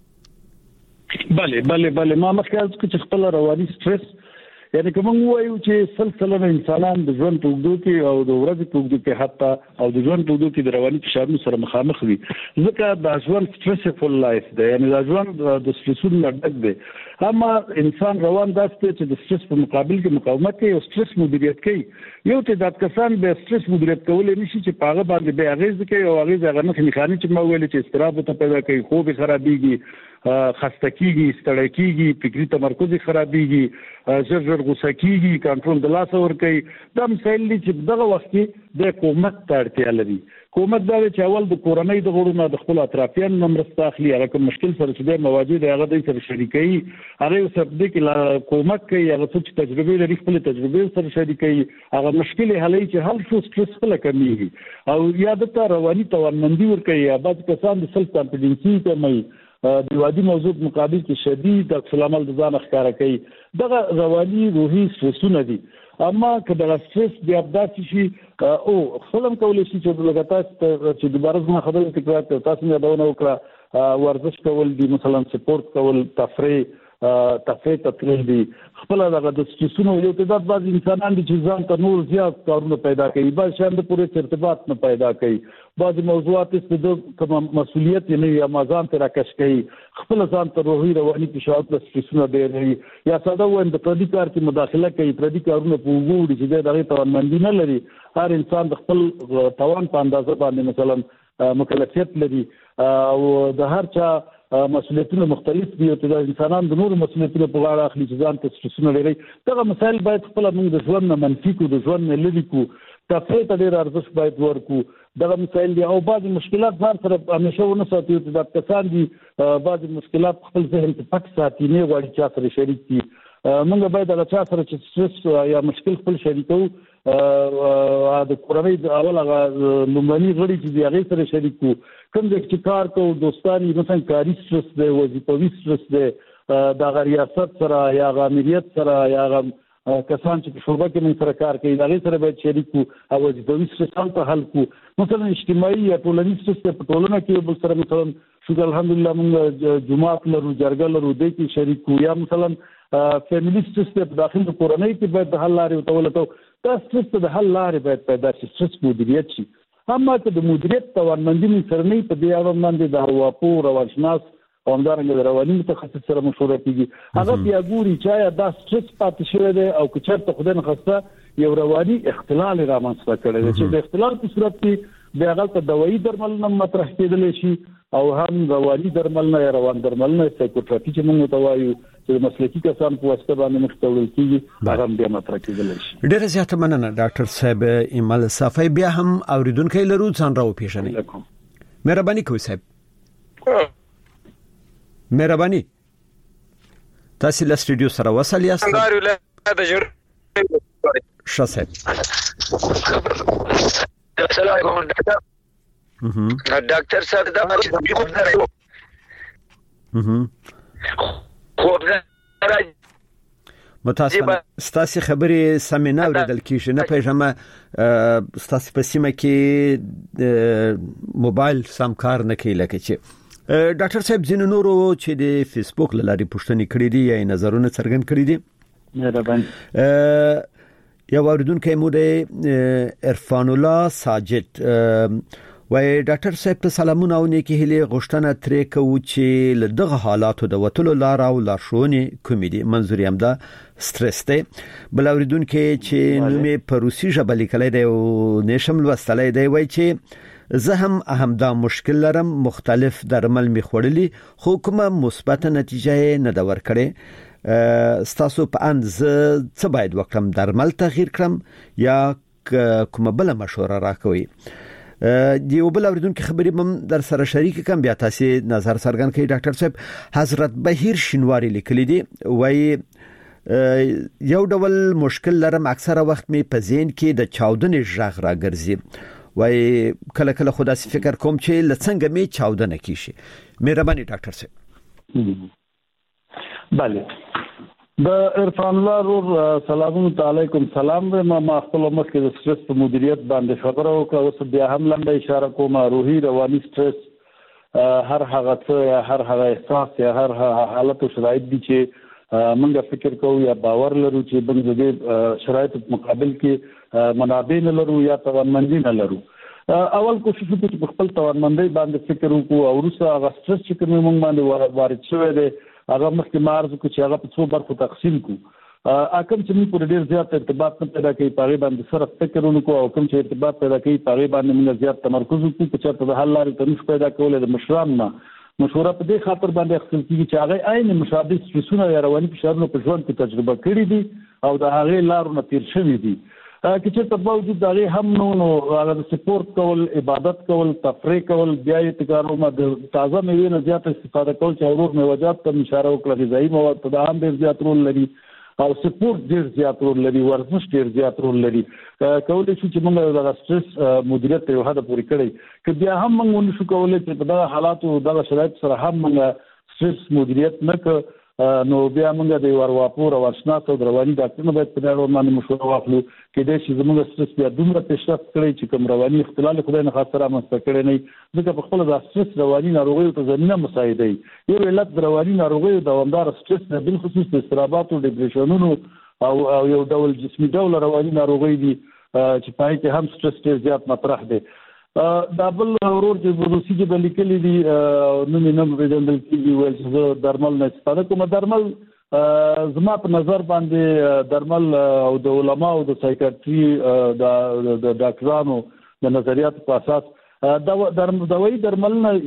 بله ما مخکې چې خپل رواني سټرس یعنی کوم وایو چې سلسله انسانان د ژوند په اوږدو کې او د ورځې په اوږدو کې حتی او د ژوند په اوږدو کې د رواني فشارونو سره مخامخ وي. ځکه د ژوند سټرسفل لایف دی یعنی د ژوند د سټرسونو نه ډک دی. اما انسان روان داسته چې د سټرس په مقابل کې مقاومت کوي او سټرس مدیریت کوي. یو تعداد کسان به سټرس مدیریت کولای نشي چې په هغه باندې به اغیز کوي او اغیز هغه نه مخاني چې ما ویل چې استراب ته پیدا کوي خوب خرابيږي خسته کیږي ستړی کیږي فکری تمرکز خرابيږي ژر غوسه کیږي کنټرول د لاس ور کوي. دا مسایل چې دغه وخت کې د کومک ته اړتیا لري. کومک دا چې اول د کورنۍ د غړو د خپل اطرافیان مرسته اخلي هغه کوم مشکل سره چې د مواجهه هغه د سره شریکي هغه سره د کې کومک کوي هغه څه تجربه لري خپل تجربه سره شریکي هغه مشکل حل چې حل شو سټرس خپل کمیږي او یاد ته رواني توانمندي ور کوي. بعض کسان د سلف کانفیډنسي کوي د وادي موضوع مقابل کې شدید عکس العمل د ځان ښکارا کوي. دغه رواني روحي سترسونه دي. اما کله سټرس بیا داسې شي او خپلم کولای شي چې لګاتاس چې دوباره زما خبره تکرار کړم تاسو نه داونه وکړه ورزش کول دي مثلا سپورت کول تفریح دي خپل دغه د سټرسونو یو تعداد بعض انسانان دي چې ځان ته نور زیات کارونه پیدا کوي بعض شان د پوره ارتباط نه پیدا کوي بعض موضوعات د کوم مسؤلیت نه یا مازان ته راکش کوي خپل ځان ته روحي فشار د سټرسونو ډېر یا ساده وند په دې کار کې مداخله کوي په دې کارونه په وګوري چې دغه توانمندي نه لري. هر انسان د خپل توان په اندازه باندې مثلا مکلفیت لري او د هر چا مسؤلیتونه مختلف دي او د انسانانو د نور مسؤلیتونو په غاړه اخلي چې ځان ته سترسونه لري. دغه مسایل باید خپل موږ د ژوند نه منفي کو د ژوند نه لري کو تفریح ته ډېر ارزښت باید ورکو. دغه مسایل دي او بعض مشکلات ځان سره همیشه ونه ساتي چې د کسان دي بعض مشکلات خپل ذهن ته پک ساتي نه غواړي چې سره شریک دي. موږ باید د چا سره چې سټرس یا مشکل خپل شریکو د کورنۍ د اول هغه لومړني غړي چې هغه سره شریکو کوم چې کار کوو دوستاني مثلا کاري سټرس دی وظیفوي سټرس دی د ریاست سره یا امریت سره یا کسان چې په شوربه کې من سره کار کوي هغه سره باید شریکو او وظیفوي سټرس هم ته حل کو. مثلا اجتماعي یا ټولنیز سټرس په ټولنه کې بل سره مثلا شکر الحمدلله موږ جمعات لرو جرګه لرو د کې شریکو یا مثلا فیملی سټرس په داخل د کورنۍ کې باید د حل لارې وتولته دا سټرس د حل لارې باید پیدا شي سټرس مدیریت شي. اما که د مدیریت توانمندي من سره نه په دې اړه باندې د ارواپو روانشناس او همدارنګه د رواني متخصص سره مشوره کیږي هغه بیا ګوري چې دا سټرس پاتې شوی دی او که چېرته خدای نه خواسته یو رواني اختلال رامنځته کړی دی چې د اختلال په صورت کې بیا هغه ته دوايي درمل نه مطرح کېدلی شي او هم رواني درمل نه روان درمل نه سایکوتراپي چې موږ ته وایو چې مسلکي کسان په واسطه باندې مختول کیږي هغه بیا مطرح کېدل شي. ډېر زیات مننه ډاکټر صاحب ایمل صافی. بیا هم اوریدونکو لرو ځان راو پیښنه مهرباني کوئ صاحب مهرباني تاسو له سټډیو سره وصل یاست. ښه صاحب السلام علیکم ډاکټر صاحب دا متاسفانه ستاسو خبرې سمې نه اوریدل کیږي. نه پېژنم ستاسو په سیمه کې موبایل سم کار نه کوي لکه چې ډاکټر صاحب ځینې نورو چې د فیسبوک لارې پوښتنې کړې دي یا نظرونه څرګند کړی دي. مهرباني. یو اوریدونکو مو د عرفان الله ساجد وای ډاکټر صاحب ته سلامونه او نیکی هیله غوښتنه ترې کوو چې له دغه حالاتو د وټلو لار او لارښوونې کومې دي. منظور یم دا سټرس دی. بل اوریدونکو چې نومې په روسي ژبه لیکلی دی او نشم لوستلی دی وای چې زه هم دا مشکل لرم مختلف درمل می خوړلي خو کومه مثبت نتیجه نه دا ورکړې. ستاسو په اند زه څه باید وکړم درمل تغییر کړم یا کومه بل مشوره راکوي. دیو بل اوریدونکو خبرې هم در سره شریک کوم بیا تاسو نظر څرګند کړئ. ډاکټر صاحب حضرت بهیر شینواری لیکلی دی وای یو ډول مشکل لرم اکثره وخت می په ذهن کې د چاودنې ژغ راګرځي وای کله کله خدا سي فکر کوم چې لڅنګ می چاودنه کیشي. مهرباني ډاکټر صاحب. بله د عرفان الله رور سلام علیکم. سلام ما خپل مخکې د سټرس په مدیریت باندې خبره وکړه. اوس بیا هم لنډه اشاره کوم. روحي رواني سټرس هر هغه څه یا هر هغه احساس یا هر هغه حالت او شرایط دي چې موږ فکر کوو یا باور لرو چې موږ د شرایطو په مقابل کې منابع نه لرو یا توانمندي نه لرو. اول کوشش وکړو چې خپل توانمندۍ باندې فکر وکړو او وروسته هغه سټرس چې کوم موږ باندې وارد شوی دی هغه مخکې مارز کو چې هغه په څو برخو تقسیم کو. اکم چې موږ پر ډیر زیات ارتباط نه پیدا کوي پاره باندې صرف فکر وکړو او کوم چې ارتباط پیدا کوي پاره باندې موږ زیات تمرکز وکړو چې د حل لارې تنظیم پیدا کول د مشران نه مشوره په دې خاطر باندې خپل کیږي چې هغه عین مشابه سټرسونه یا رواني فشارونه په ژوند کې تجربه کړي دي او د هغه لارو نه تیر شوي دي. چې په باوجود دا هم نو هغه سپورت کول عبادت کول تفریح کول بیا یې تکرارونه د تازه میوې نه زیات استفاده کول چې اورور میوجات ته اشاره وکړه غذایی مواد په هم ډیر زیات رول لري او سپورت ډیر زیات رول لري ورزش ډیر زیات رول لري. کولای شو چې موږ د سټرس مدیریت ته حد پورې کړی که بیا هم موږ نشو کولای چې په دغه حالاتو دغه شرایط سره هم موږ سټرس مدیریت نه نو بیا موږ د ورواپور او اشناس او رواني ډاکټرانو باید په اړه باندې مشوره واخلو کېدای شي زموږ سټرس بیا دومره پیشرفت کړي چې کوم رواني اختلال خدای نه خاطر رامنځته کړي نه ځکه په خپل د سټرس رواني ناروغیو ته زمينه مساعده وي. یو علت د رواني ناروغیو دوامدار سټرس نه بل خصوص د اضطرابات او ډیپریشنونو او یو ډول جسمي ډول رواني ناروغي دي چې پای کې هم سټرس ډیر زیات مطرح دي. دا بل ورور چې روسي کې لیکلي دي نو نه پیژندل کیږي ول چې درمل نه استفاده کوم. درمل زما په نظر باندې درمل او د علماء او د سایکیاتري د ډاکټرانو د نظریات په اساس دوايي درمل نه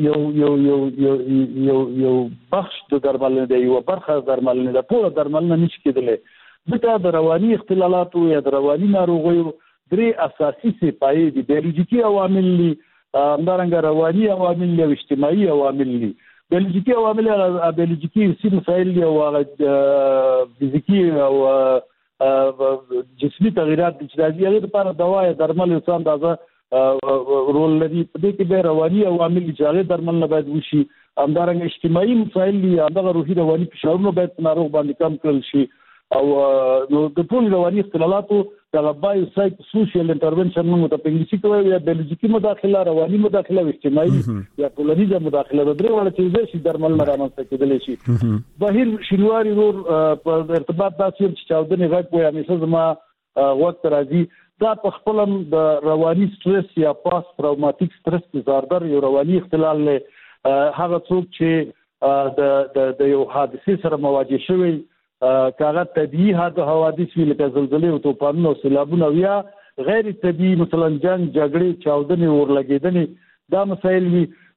یو بخش د درمل نه دی یو برخه درمل نه ده ټول درمل نه نشي کېدلی ځکه د رواني اختلالاتو یا د رواني ناروغیو درې اساسي سپایې دي. بیولوژیکي عوامل دي همدارنګه رواني عوامل دي او اجتماعي عوامل دي. بیولوژیکي عوامل بیولوژیکي سي مسایل دي او فزیکي او جسمي تغیرات دي چې د هغې لپاره دوا یا درمل انسان دازه رول لري. په دې کې به رواني عوامل دي چې هغې درمل نه باید وشي. همدارنګه اجتماعي مسایل دي همدغه روحي رواني فشارونه باید په ناروغ باندې کم کړل شي او نو د ټول رواني اختلالاتو د بایو سایک سوشل انټرونشن موږ ته په انګلیسي کې وایي یا بیولوژیکي مداخله رواني مداخله او اجتماعي یا ټولنیزه مداخله د درې وړ چې شي درمل نه رامنځته کېدلی شي. بهیر شینواری رور په ارتباط داسې چې چاودنې غږ وایي همیشه زما وخت راځي دا په خپل د رواني سټرس یا پاست تراوماتیک سټرس دیزاردر یو رواني اختلال له هغه څوک چې د یو حادثه سره مواجه شوی کاغه طبيعي حوادث وی لکه زلزلې او طوفانونه او سیلابونه یا غیر طبيعي مثلا جنگ جګړې چاودنې ورلګېدنې دا مسایل وي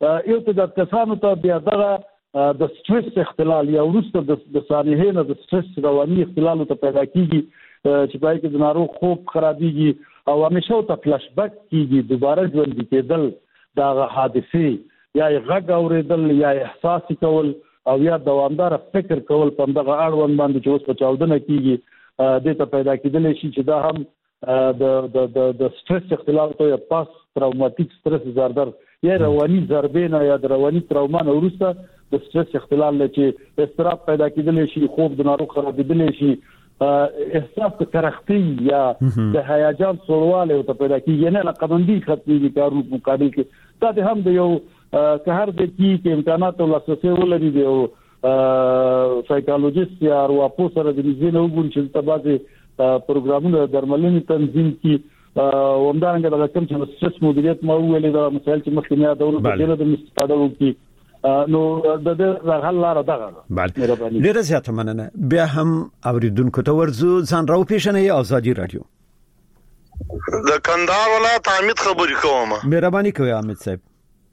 یو تعداد کسانو ته بیا دغه د سټرس اختلال یا ورسته د سانحې نه د سټرس رواني اختلال ته پیدا کیږي چې پای کې د ناروغ خوب خرابېږي او همیشه ته فلاش بیک کیږي دوباره ژوند کېدل دا حادثه یا غږ اوریدل یا احساس کول او یا دوامدار فکر کول په دغه اړوند باندې چې اوس په چاودنه کیږي د ته پیدا کېدل شي چې دا هم د سټرس اختلال ته پاس تراوماتیک سټرس زردر یا رواني ضربې یا د رواني تراوما نه وروسته د سټرس اختلال چې اضطراب پیدا کېدل شي خوب د ناروغ خرابېدل شي احساس د کرختی یا د هیجان سرواله ته پیدا کیږي نه لقبندي ختمي کارو مقابل کې دا هم د یو که هر د کې امکانات او لاسرسي ولري دی او سایکولوژیست یا ارواپوه سره د نږدې وګوري چې په بعضي پروګرامونو درملنې تنظیم کې ومدارنګه د کوم چې سټرس مدیریت مو ویلې دا مثال چې مخکې نه دا ورته د استفاده وکړي نو د حل لار دغه ډیره زیاته مننه بیا هم اوریدونکو ته ورزو ځان راو پیژنې ازادي رادیو د کندهار ولایت حمید خبرې کوم مهرباني کوي حمید صاحب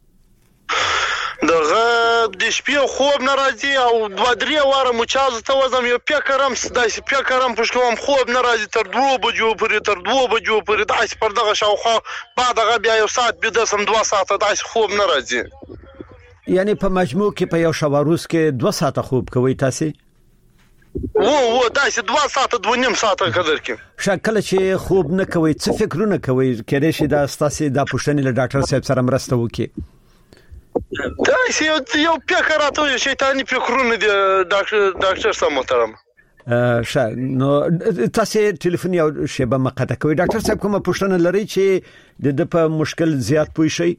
دغه د شپې خوب ناراضي او 2-3 واره مچاز ته وزم یو فکرم داسې فکرم پښکوم خوب ناراضي تر 2 بجو پورې داسې پر دغه شاوخوا بعدغه بیا یو ساعت بیا د سم 2 ساعته داسې خوب ناراضي یعنی په مجموع کې په یو شواروز کې 2 ساعته خوب کوي تاسو داسې 2 ساعته 2.5 ساعته قدر کې شکل چې خوب نه کوي څه فکرونه کوي کېدې شي دا ستاسو د پښتنې له ډاکټر صاحب سره مرسته وکړي دا یو فکر راته شیطانی فکرونه دي ډاکټر صاحب محترم نو تاسو ټلیفون یو شیبه مقاطه کوي ډاکټر صاحب کومه پښتنه لري چې د په مشکل زیات پوي شي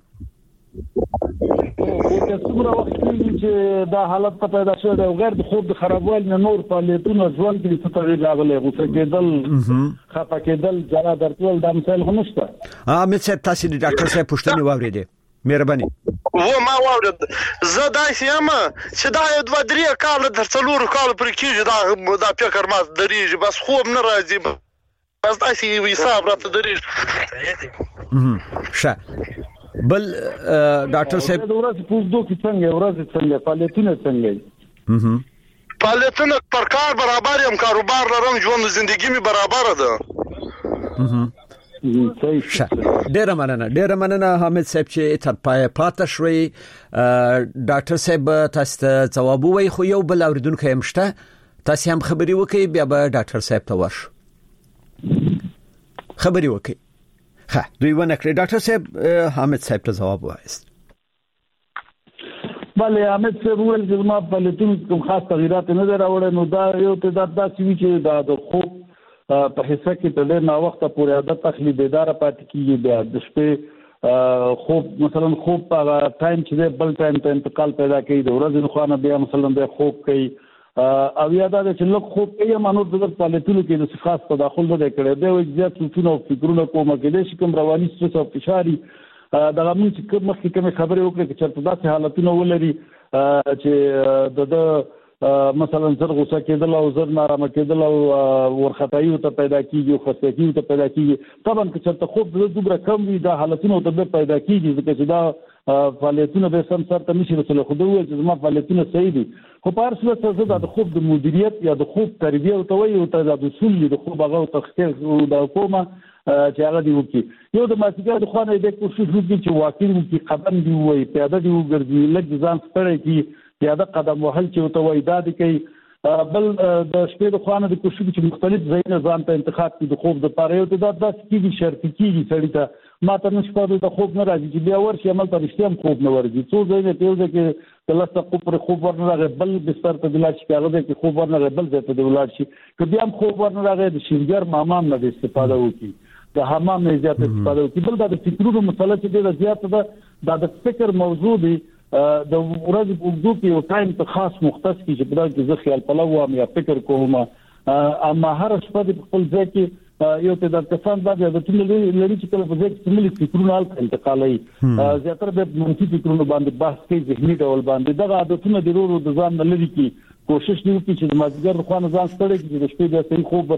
څومره وخت چې دا حالت پیدا شوی دی غیر د خوب د خرابوالي نه نور فعالیتونه ژوند کې څه تغیر راغلی غوسه کېدل خفه کېدل جلا درتول دا مثال هم نشته مې څه تاسو د ډاکټر صاحب پښتنه واورېده مهرباني ما واورد زه داسې یم چې دا 2-3 کال تر 4 کال پر کېږي دا فکر ما درېږي بس خوب نه راځي بس داسې حساب راته درېږي بل ډاکټر صاحب د ورځې په دوه کې څنګه فعالیتونه څنګه فعالیتونه پر کار برابر یم کاروبار لرم ژوند زندگی می برابر ده ډیره مننه حامد صاحب چې تر پای پاتې شوي ډاکټر صاحب تاسو ته ځواب وایي خو یو بل اوریدونکو هم شته تاسو هم خبري وکړئ بیا به ډاکټر صاحب ته ورشو خبري وکړئ دوی ونه کړی ډاکټر صاحب حامد صاحب ته ځواب وایست بله حامد صاحب ویل چې ما په لټون کوم خاص تغیرات نه راوړل نو دا یو تعداد داسې چې دا د خوب په حصہ کې تل نه وخت پورې عادت تخلی بیدار پاتې کیږي بیا د شپې خوب مثلا خوب په ټایم چې بل ټایم ته انتقال پیدا کوي د ورځې خو نه بیا مثلا د خوب کوي او یاد ده چې لږ خوب کوي مانور د فعالیتونو کې د خاص تداخل نه کړي دی او زیات سوچونه او فکرونه کومه کې دي کوم رواني سترس او فشاري دا موږ چې مخکې کوم خبرې وکړې چې چرته داسې حالتونه ولري چې د مثلا زر غوسه کېدل او زر نارامه کېدل او ورختایو ته پیدا کیږي او خستګیو ته پیدا کیږي طبعا که چېرته خوب د دومره کم وي دا حالتونه ته پیدا کیږي ځکه چې دا فعالیتونه به سم سره نشي رسول خو دوی چې زما فعالیتونه صحیح دي خو په هر صورت زه د خوب د مدیریت یا د خوب تربیه او توي او ته د اصول د خوب هغه تخصیص او د کومه چې هغه دی وکي یو د ماسیګر د خوانه د کوشش وکړي چې واقعي وکي قدم دی وي پیاده دی وګرځي لږ ځان ستړی کی پیاده قدم وهل چې ته وای دا د کوي بل د شپې د خوانه د کوشش چې مختلف ځایونه ځان ته انتخاب کړي د خوب د پاره یو د داس کیږي شرط کیږي سړی ته ما ته نشو د خوب نه راځي چې بیا ورشي عمل ته رښتیا خوب نه ورځي څو ځایونه پیوځي کې کله څه خوب ورنه راغی بل بستر ته دلار شي هغه کې خوب ورنه راغی بل ځای ته دلار شي که بیا هم خوب ورنه راغی د شینګر مامام نه استفاده وکړي د حمام نه زیات استفاده وکړي بل دا د فکرونو مسله چې ډیره زیاته ده د فکر موضوع دی د ورځې په وګړو کې یو ټایم ته خاص مختص کی چې بلکې زه خیال پلوم یا فکر کوم اما هر شپه د خپل ځای کې یو ته د کسان باندې د ټول لري چې کله په ځای کې ملي فکرونه حل انتقالي زیاتره د منفي فکرونو باندې بحث کوي ذهني ډول باندې دغه عادتونه د ورو د ځان لري کې کوشش وکړي چې د مازیګر خوانه ځان ستړي چې د شپې د صحیح خوب ورشي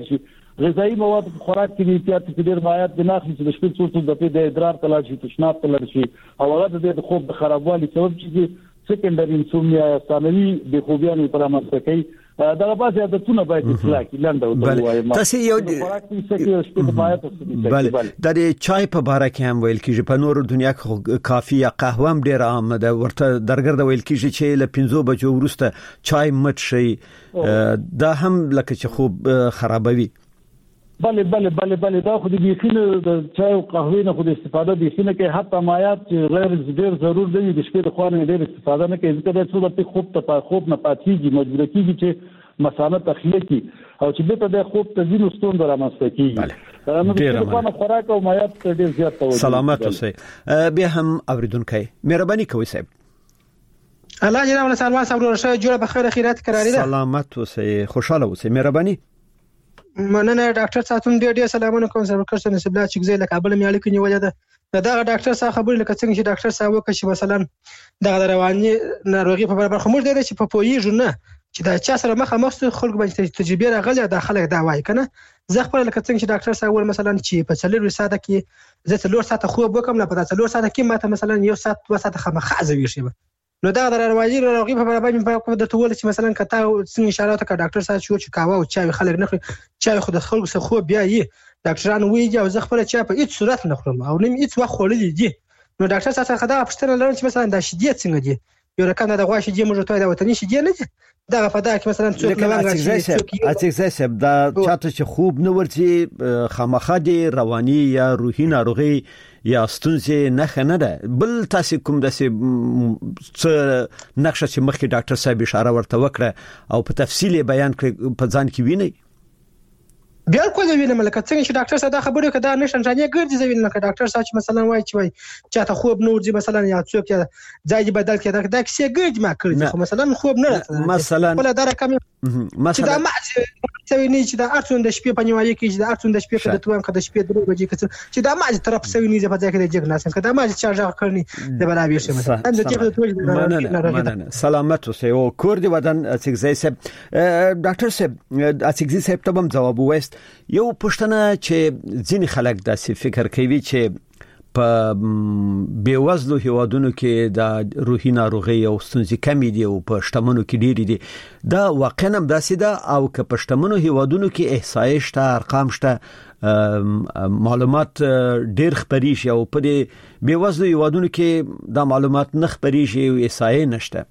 غذایی مواد خوراک کې احتیاط کې ډېر باید د ناخلي چې د شپې څو د ادرار تلل شي تشناب تلل شي او هغه د خوب د خرابوالي سبب چې سیکنډري انسومنیا یا ثانوي د خوبيانو پر امر کوي دا بعضي عادتونه باید اصلاح کړي لاندې وایي تاسو یو خوراک کې شپې باید بله د چای په باره کې هم ویل کیږي په نورو دنیا کې کافي یا قهوه هم ډېر عام ده ورته درګرد ویل کیږي چې ل 5 بجو وروسته چای مت شي دا هم لکه چې خوب خرابوي بله دا خو د بيخینه د چای او قهوې نه خو د استفاده بيخینه کې حتی مایات چې غیر ډېر ضرور دی د شپې د خوانه ډېر استفاده نه کوي ځکه چې د خوب نه پاتېږي مجبور کیږي چې مسانه تخلیه کی او چې به د خوب تزین ستون درامسته کیږي نو د خوانه خوراک او مایات ډېر زیات توجه سلامت اوسئ بیا هم اوریدونکو مهرباني کوئ صاحب الله جل وعلا سلام صبر ورشه جوړه بخیر خیرات قراری ده سلامت اوسئ خوشاله اوسئ مهرباني مننه ډاکټر ساتون ډېر سلامونه کوم سره کړه نسب الله چې ځای له کابل مې اړیکې نیولې ده دا ډاکټر صاحب خبرې لکه څنګه چې ډاکټر صاحب وکړي چې مثلا د رواني ناروغي په اړه خموش دی چې په پویږو نه چې دا چا سره مخ خلک باندې تجربه راغلي دا خلک دا وایي کنه زه خپل لکه څنګه چې ډاکټر صاحب ول مثلا چې په 4 ساعته کې زه 4 ساعته خوب وکم نه په 4 ساعته کې ماته مثلا 1 ساعت 2 ساعت خامخا ځوي شي نو دا د رواني ناروغي په اړه باندې د ټول چې مثلا کته څنګه اشاره وکړه ډاکټر صاحب چې کاوه او چای خلک نه چای خو د خلکو څخه خو بیا یې ډاکټرانو ویږي او زه خپل چای په هیڅ صورت نه خورم او نیم هیڅ وخت خورلې دي نو ډاکټر صاحب خدا پښتنه لرم چې مثلا د شیدې څنګه دي یو رقم د غوا شیدې موږ ته د وطني شیدې نه دي دا په دا کې مثلا څوک لوانګا اڅکزای دا چاته چې خوب نه ورتي خامخا دي رواني یا روحي ناروغي یا ستونزې نه ده بل تاسو کوم د نقشه چې مخکې ډاکټر صاحب اشاره ورته وکړه او په تفصیل بیان کړ په ځان کې ویني بیا کوم وینم لکه څنګه چې ډاکټر صاحب دا خبره کړه دا نشان ځانې ګرځي زوین لکه ډاکټر صاحب چې مثلا وایي چې چاته خوب نه ورځي مثلا یا څوک ځای بدل کړي دا کیسه ګرځي ما کړی خو مثلا خوب نه راځي مثلا ولا دا رقم چې دا سوي نه چې دا ارڅون د شپې په نیوالي کې چې دا ارڅون د شپې په توام د شپې 3 بجې کې چې دا ماځ طرف سوي نه په ځای کې د جګ ناسم کدا ماځ چارج کړنی د برابر شي مثلا د چې مننه سلامت اوسئ او کور دی ودان اڅکزای صاحب ډاکټر صاحب اڅکزای صاحب ته هم جواب وست یو پښتنه چې ځینې خلک داسې فکر کوي چې په بیوزلو هیوادونو کې د روحي ناروغي او ستونزې کمی دي او په شتمنو کې ډېری دي دا واقعا هم داسې ده او که په شتمنو هیوادونو کې احصایې شته ارقام شته معلومات ډېر خبري شي او په دې بیوزلو هیوادونو کې دا معلومات نه خبري شي او احصایې نشته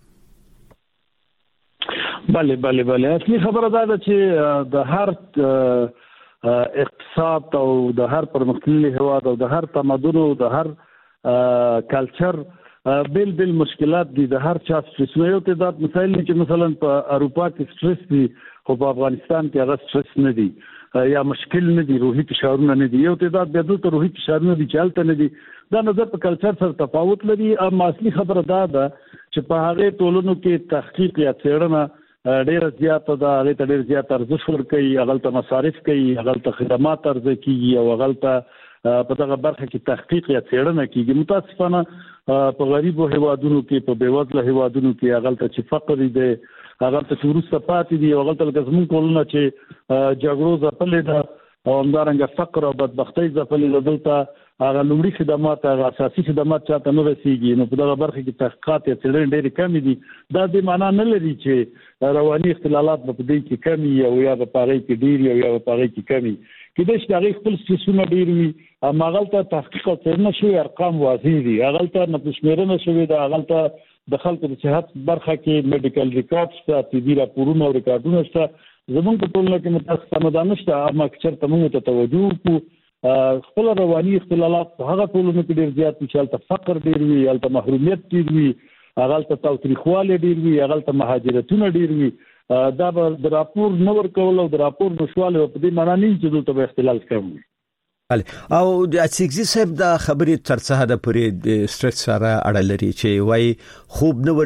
بله اصلي خبره دا ده چې د هر اقتصاد او د هر پرمختللي هواد او د هر تمدن او د هر کلچر بل مشکلات دي د هر چا سترس یو تعداد مسایل چې مثلا په اروپا کې سترس دي خو په افغانستان کې هغه سترس نه دي یا مشکل نه دي روحي فشارونه نه دي یو تعداد بیا د روحي فشارونه دي چالت نه دي دا نظر په کلچر سره تفاوت لري اما اصلي خبره دا ده چې په هغه ټولنو کې تحقیق یا څېړنه ډېر زیات ده هغه ته ډېر زیات ارزښت ورکوي هغه ته مصارف کوي هغه ته خدمات ارزه کیږي او هغه ته په دغه برخه کې تحقیق یا څېړنه کیږي متاسفانه په غریبو هیوادونو کې په بیوزله هیوادونو کې هغه ته چې فقر دی هغه ته ورسته پاتې دي هغه ته لکه زموږ کولونه چې جګړو ځپلې ده او همدارنګه فقر او بدبختۍ ځپلې ده دلته هغه لومړي خدمات هغه اساسي خدمات چاته نه رسیږي نو په دغه برخه کې تحقیقات یا څېړنې ډېرې کمې دي دا د معنا نه لري چې رواني اختلالات په دې کې کمی او یا په هغه کې ډېری او یا په هغه کې کمی کله چې هغه خپل سیسونه ډېر وي هغه ته تحقیق او څېړنه شوی ارقام واضح دي هغه ته نفسمېرنه شوی دا هغه ته د خلکو د صحت برخه کې میډیکل ریکارډز ته طبي راپورونه او ریکارډونه شته زموږ په ټولنه کې متاسفانه دا نشته اما اکثر تموم ته توجه وکړو خپل رواني اختلالات په هغه ټولنو کې ډېر زیات دي چې فقر ډېر وي هلته محرومیت ډېر وي هغه ته تاوتریخوالی ډېر وي هغه ته مهاجرتونه ډېر وي دا به د راپور نه ورکول او د راپور نشوالی په دې معنا نه چې دلته به اختلال کم وي او د اڅکزي صاحب د خبرې ترڅه د پرې د سټرس سره اړه لري چې وای خوب نه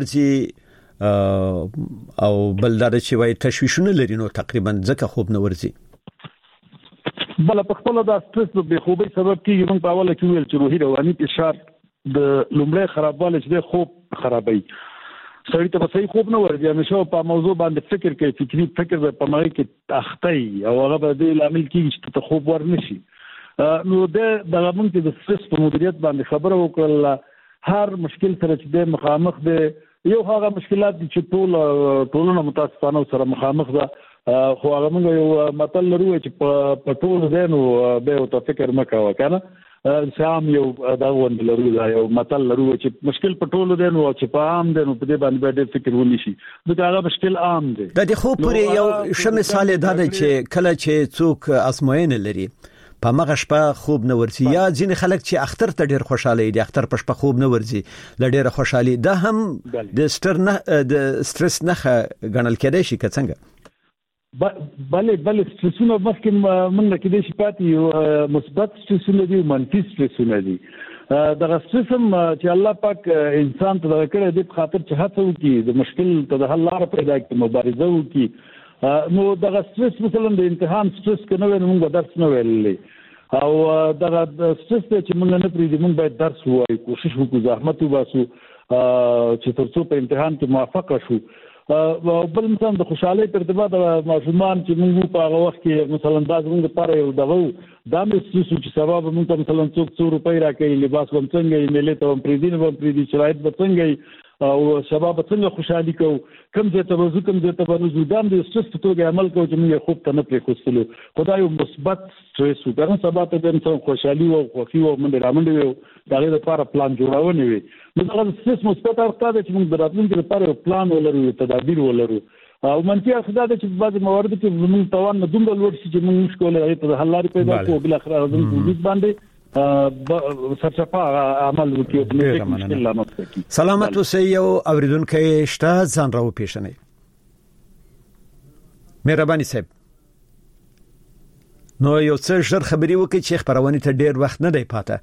ورځي او بلدار چې وای تشویشونه لري نو تقریبا ځکه خوب نه ورځي بل په خپل د سټرس د بخوبي سبب کیږي موږ په اوله کې ویل چې روحي رواني فشار د لومړی خرابوالی چې د خوب خرابوي سړی ته صحیح خوب نه ورځي همیشه په موضوع باندې فکر کوي فکری فکر په مغز کې اخته او هغه به د لامل کېږي چې ته خوب ورنشي نو د موږ د سټرس په مدیریت باندې خبره وکړه هر مشکل سره چې د مخامخ د یو هغه مشکلات چې ټولنه متاسفانه سره مخامخ ده خو هغه موږ یو متل لرو چې په ټول ځینو به او فکر مکوه کنه سام یو دا وند لرو دا یو متل لرو چې مشکل په ټولو دی نو چې په عام دی نو په دې باندې ډېر فکر ونی شي دا هغه مشکل عام دی د دې خو پرې یو ش مثال دا دی چې کله چې څوک ازموینه لري په مغه شپه خوب نه ورځي یا ځین خلک چې اختر ته ډېر خوشاله دي اختر په شپه خوب نه ورځي لډېر خوشالي دا هم د سټرس نه غنل کېدای شي څنګه بله سترسونه مخکې موږ کې د شپاتي مثبت سترسونه دي منفي سترسونه دي دغه سترسم چې الله پاک انسان ته کړی د خاطر چې هڅه وکړي د مشکل ته د حل لار پیدا کړي مبارزه وکړي نو دغه سترس مثلا د امتحان سترس کنه موږ درس نه ویلې او دغه سترس چې موږ نه پریږدي موږ باید درس وایو کوشش وکړو زحمت وباسو چې ترڅو په امتحان کې موفق شو بل مثلا د خوشحالي په ارتباط د ماشومان چې موږ په هغه وخت کې مثلا دا زموږ لپاره یو دغه دا مې چې سبب موږ ته مثلا 100 روپۍ راکړي لباس هم څنګه ملي ته هم پریدي شرایط به څنګه او شباب څنګه خوشحالي کو کم ځای ته وځو کم ځای ته ورځو دا د سټرس په توګه عمل کوو چې موږ خوب ته نه پریښودلو خدای یو مثبت سټرس وکړو سبا ته د انسان خوشحالي او خوښي او منډه رامنډه دا لپاره پلان جوړونه وي نو دا سټرس مثبت اړخ دی چې موږ د راتلونکي لپاره پلان ولرو تدابیر ولرو او منفي اړخ دا چې په بعض موارد کې موږ توان نه دومره لوړ شي چې موږ مشکل ته حل لارې پیدا کوو بل اخر د وجود باندې سرچپا عمل وکړي سلامت اوسئ یو اوریدونکو شته ځان راو پیښنئ مهرباني صاحب نو یو څه ژر خبري وکړي چې خبرونه ته ډیر وخت نه دی پاته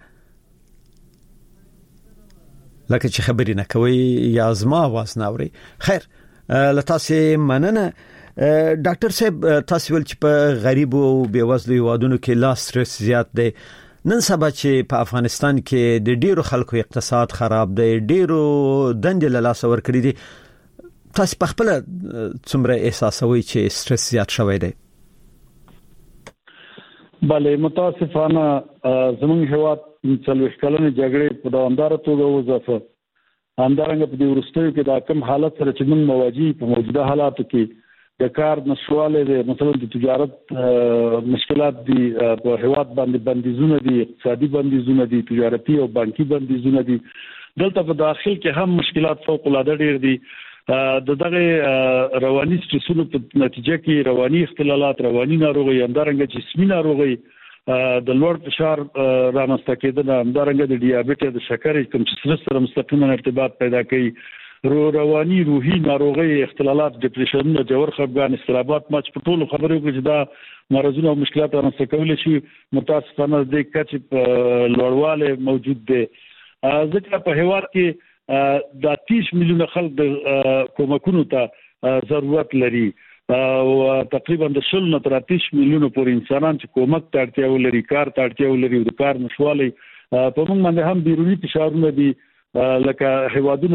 لکه چې خبري نه کوي یا زما आवाज نه اوري خیر لتاسه مننه ډاکټر صاحب تاسو ول چې په غریب او بیوزلو هیوادونو کې لا سترس زیات دی نن سبا چې په افغانستان کې د ډیرو خلکو اقتصاد خراب دی ډیرو دندې له لاس ور کړی دي تاسو په خپل څومره احساسوي چې سترس زیات شوی دی بله متاسفانه زموږ هیواد څلوي کلنې جګړې په دوامدار توګه وځه همدارنګه په دې وروستیو کې دا کوم حالت سره چې موږ مواجه په موجوده حالاتو کې د کار نشواله دي مثلا د تجارت مشکلات دي په هیواد باندې بندیزونه دي اقتصادي بندیزونه دي تجارتي او بانکي بندیزونه دي دلته په داخل کې هم مشکلات فوق العاده ډیر دي دغه رواني سترسونو په نتیجه کې رواني اختلالات رواني ناروغي همدارنګه جسمي ناروغي د لوړ فشار رامنځته کېدل همدارنګه د ډیابېټ د شکر کوم چې سره مستقیما ارتباط پیدا کوي رواني روحي ناروغي اختلالات ډیپریشن د جوړ خپګان استرابات ماچ په ټولو خبرو کې چې دا مرزونه او مشکلات رامنځته کول شي متاسفانه د کچې په لوړواله موجود دي ځکه په هیواد کې د 30 میلیونه خلک د کومکونو ته ضرورت لري او تقریبا د 30 میلیونه پورې انسانان چې کومک ته اړتیا ولري کار ته اړتیا ولري د کار نشوالي په موږ باندې هم بیرونی فشارونه دي لکه هیوادونو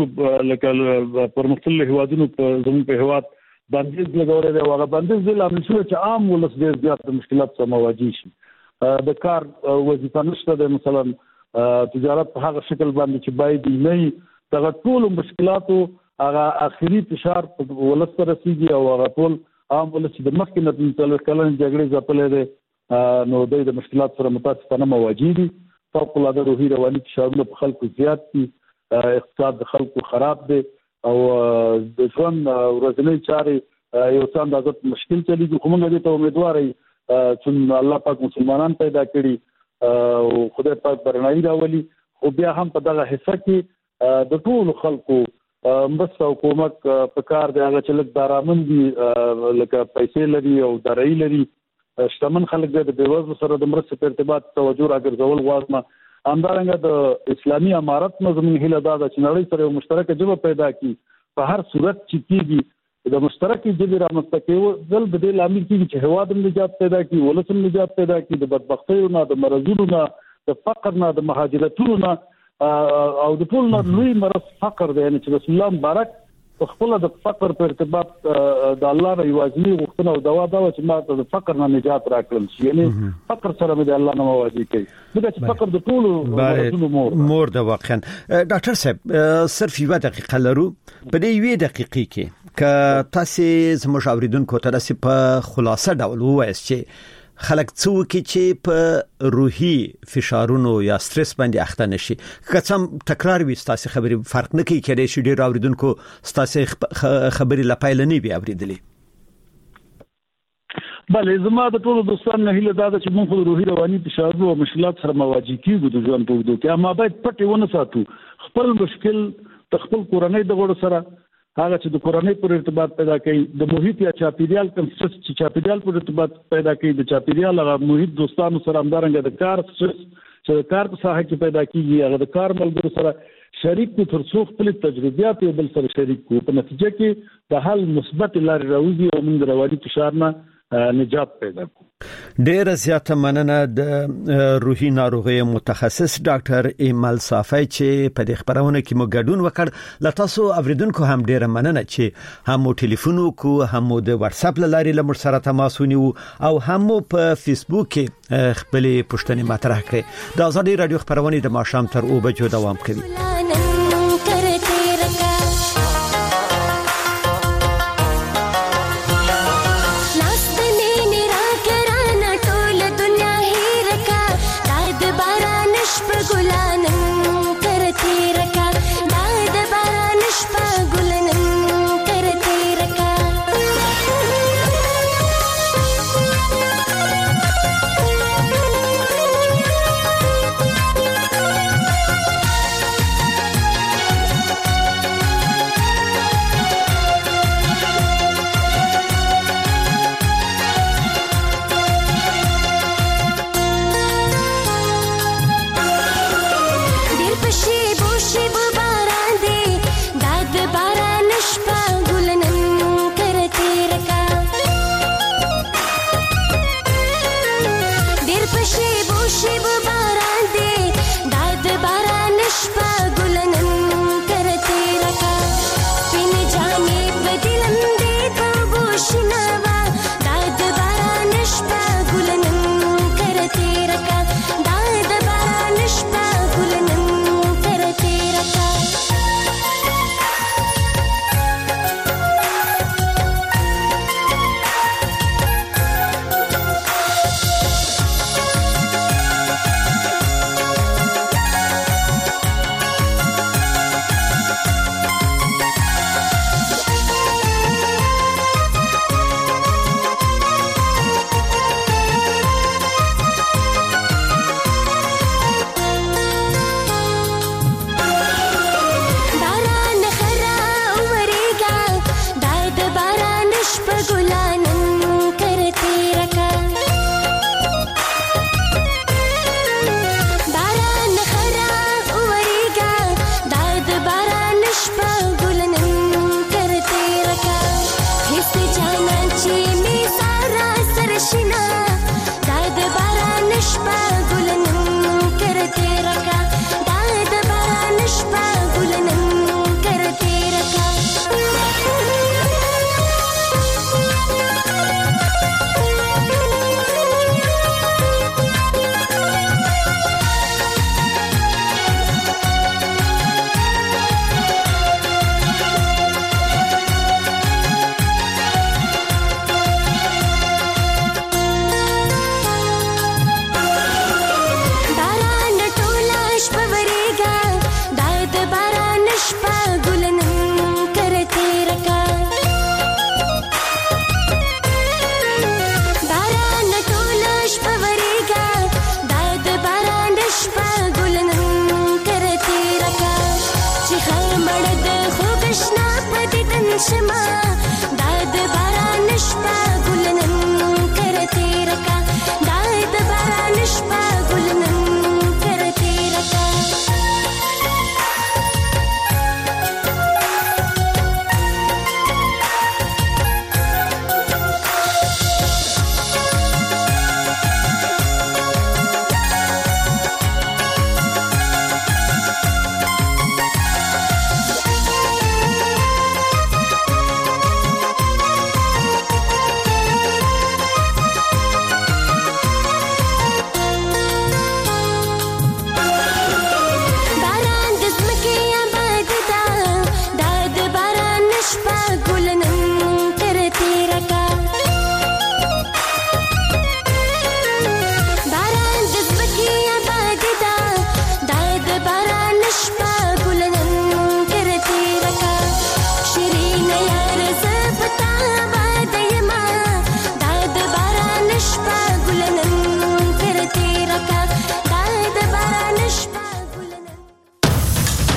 لکه پرمختللي هیوادونو په زموږ په هیواد بندیز لګوري دا هغه بندیز د لامل شو چې عام ولس ډېر زیات مشکلات سره مواجه شي د کار وظیفه نشته د مثلا تجارت په هغه شکل باندې چې باید نه دغه ټول مشکلاتو هغه اخري فشار په ولس سره رسیږي او هغه ټول عام ولس د مخکې نه تل کلن جګړې ځپلې ده نو د مشکلات سره متاسفانه مواجه دي فوق العاده روحي رواني فشارونه په خلکو زیات دي اقتصاد د خلکو خراب دی او د ژوند ورځنی چارې یو څه اندازه مشکل چلیږي خو موږ دې ته امیدوار یو چې الله پاک مسلمانان پیدا کړي او خدای پاک برنامه راولي خو بیا هم په دغه حصہ کې د ټول خلکو مرسته او کومک په کار دی هغه چې لږ دارامندي لکه پیسې لري او دارایی لري شتمن خلک د بیوزلو سره د مرستې په ارتباط توجه راګرځول غواړم همدارنګه د اسلامي امارت نظم هله دا چې نړۍ سره یو مشترک ژبه پیدا کړي په هر صورت چې کېږي د مشترک ژبې رامنځته کېدل د دې لامل کېږي چې هیواد نجات پیدا کړي ولس نجات پیدا کړي د بدبختیو نه د مرزونو نه د فقر نه د مهاجرتونو نه او د ټول نه لوی مرض فقر دی یعنی چې رسول الله مبارک خپل د فقر په ارتباط د الله نه یوازې غوښتنه او دوا دا چې ما د فقر نه نجات راکړل شي یعنی فقر سره مې د الله نه مواجه کوي دا چې فقر د ټولو مور د واقعا ډاکټر صاحب صرف یو دقیقه لرو په دې یوې دقیقې کې ک تاسو زموږ اوریدونکو ته د په خلاصه ډول وایي چې خلک څوک چې په روحي فشارونو یا سټرس باندې اخته نشي کڅم تکرار وي تاسو خبري فرق نه کوي کېدای شي ډیر اوریدونکو تاسو خبري لپایلنی بیا اوریدلې بله زما د ټولو دوستانو نه هیله دا ده چې موږ روحي رواني فشارونو او مشکلات سره مواجه کیږو د ژوند په اوږدو کې اما باید پټ ونه ساتو خپل مشکل خپل کورنۍ د غړو سره هغه چې د کورنۍ پر ارتباط پیدا کوي د محیط یا چاپیریال کوم چې چاپیریال پر ارتباط پیدا کوي د چاپیریال هغه محیط دوستانو سره همدارنګه د کار چې د کار په ساحه کې پیدا کیږي هغه د کار ملګرو سره شریک کو تر څو خپل تجربیات یو بل سره شریک کو په نتیجه کې د حل مثبت لارې راوځي او موږ رواني فشار نه نجات پیدا کو ډیر زیاته مننه د روحي ناروغي متخصص ډاکټر ایمل صافی چې په دې خبرونه کې مو ګډون وکړ لتاسو اوریدونکو هم ډیر مننه چې هم ټلیفون کو هم د واتس اپ لارې لمر سره تماس ونیو او هم په فیسبوک کې خپل پوښتنې مطرح کړې د ازادي رادیو خبرونه د ماښام تر 2 بجو دوام کوي شما دا د باران شپه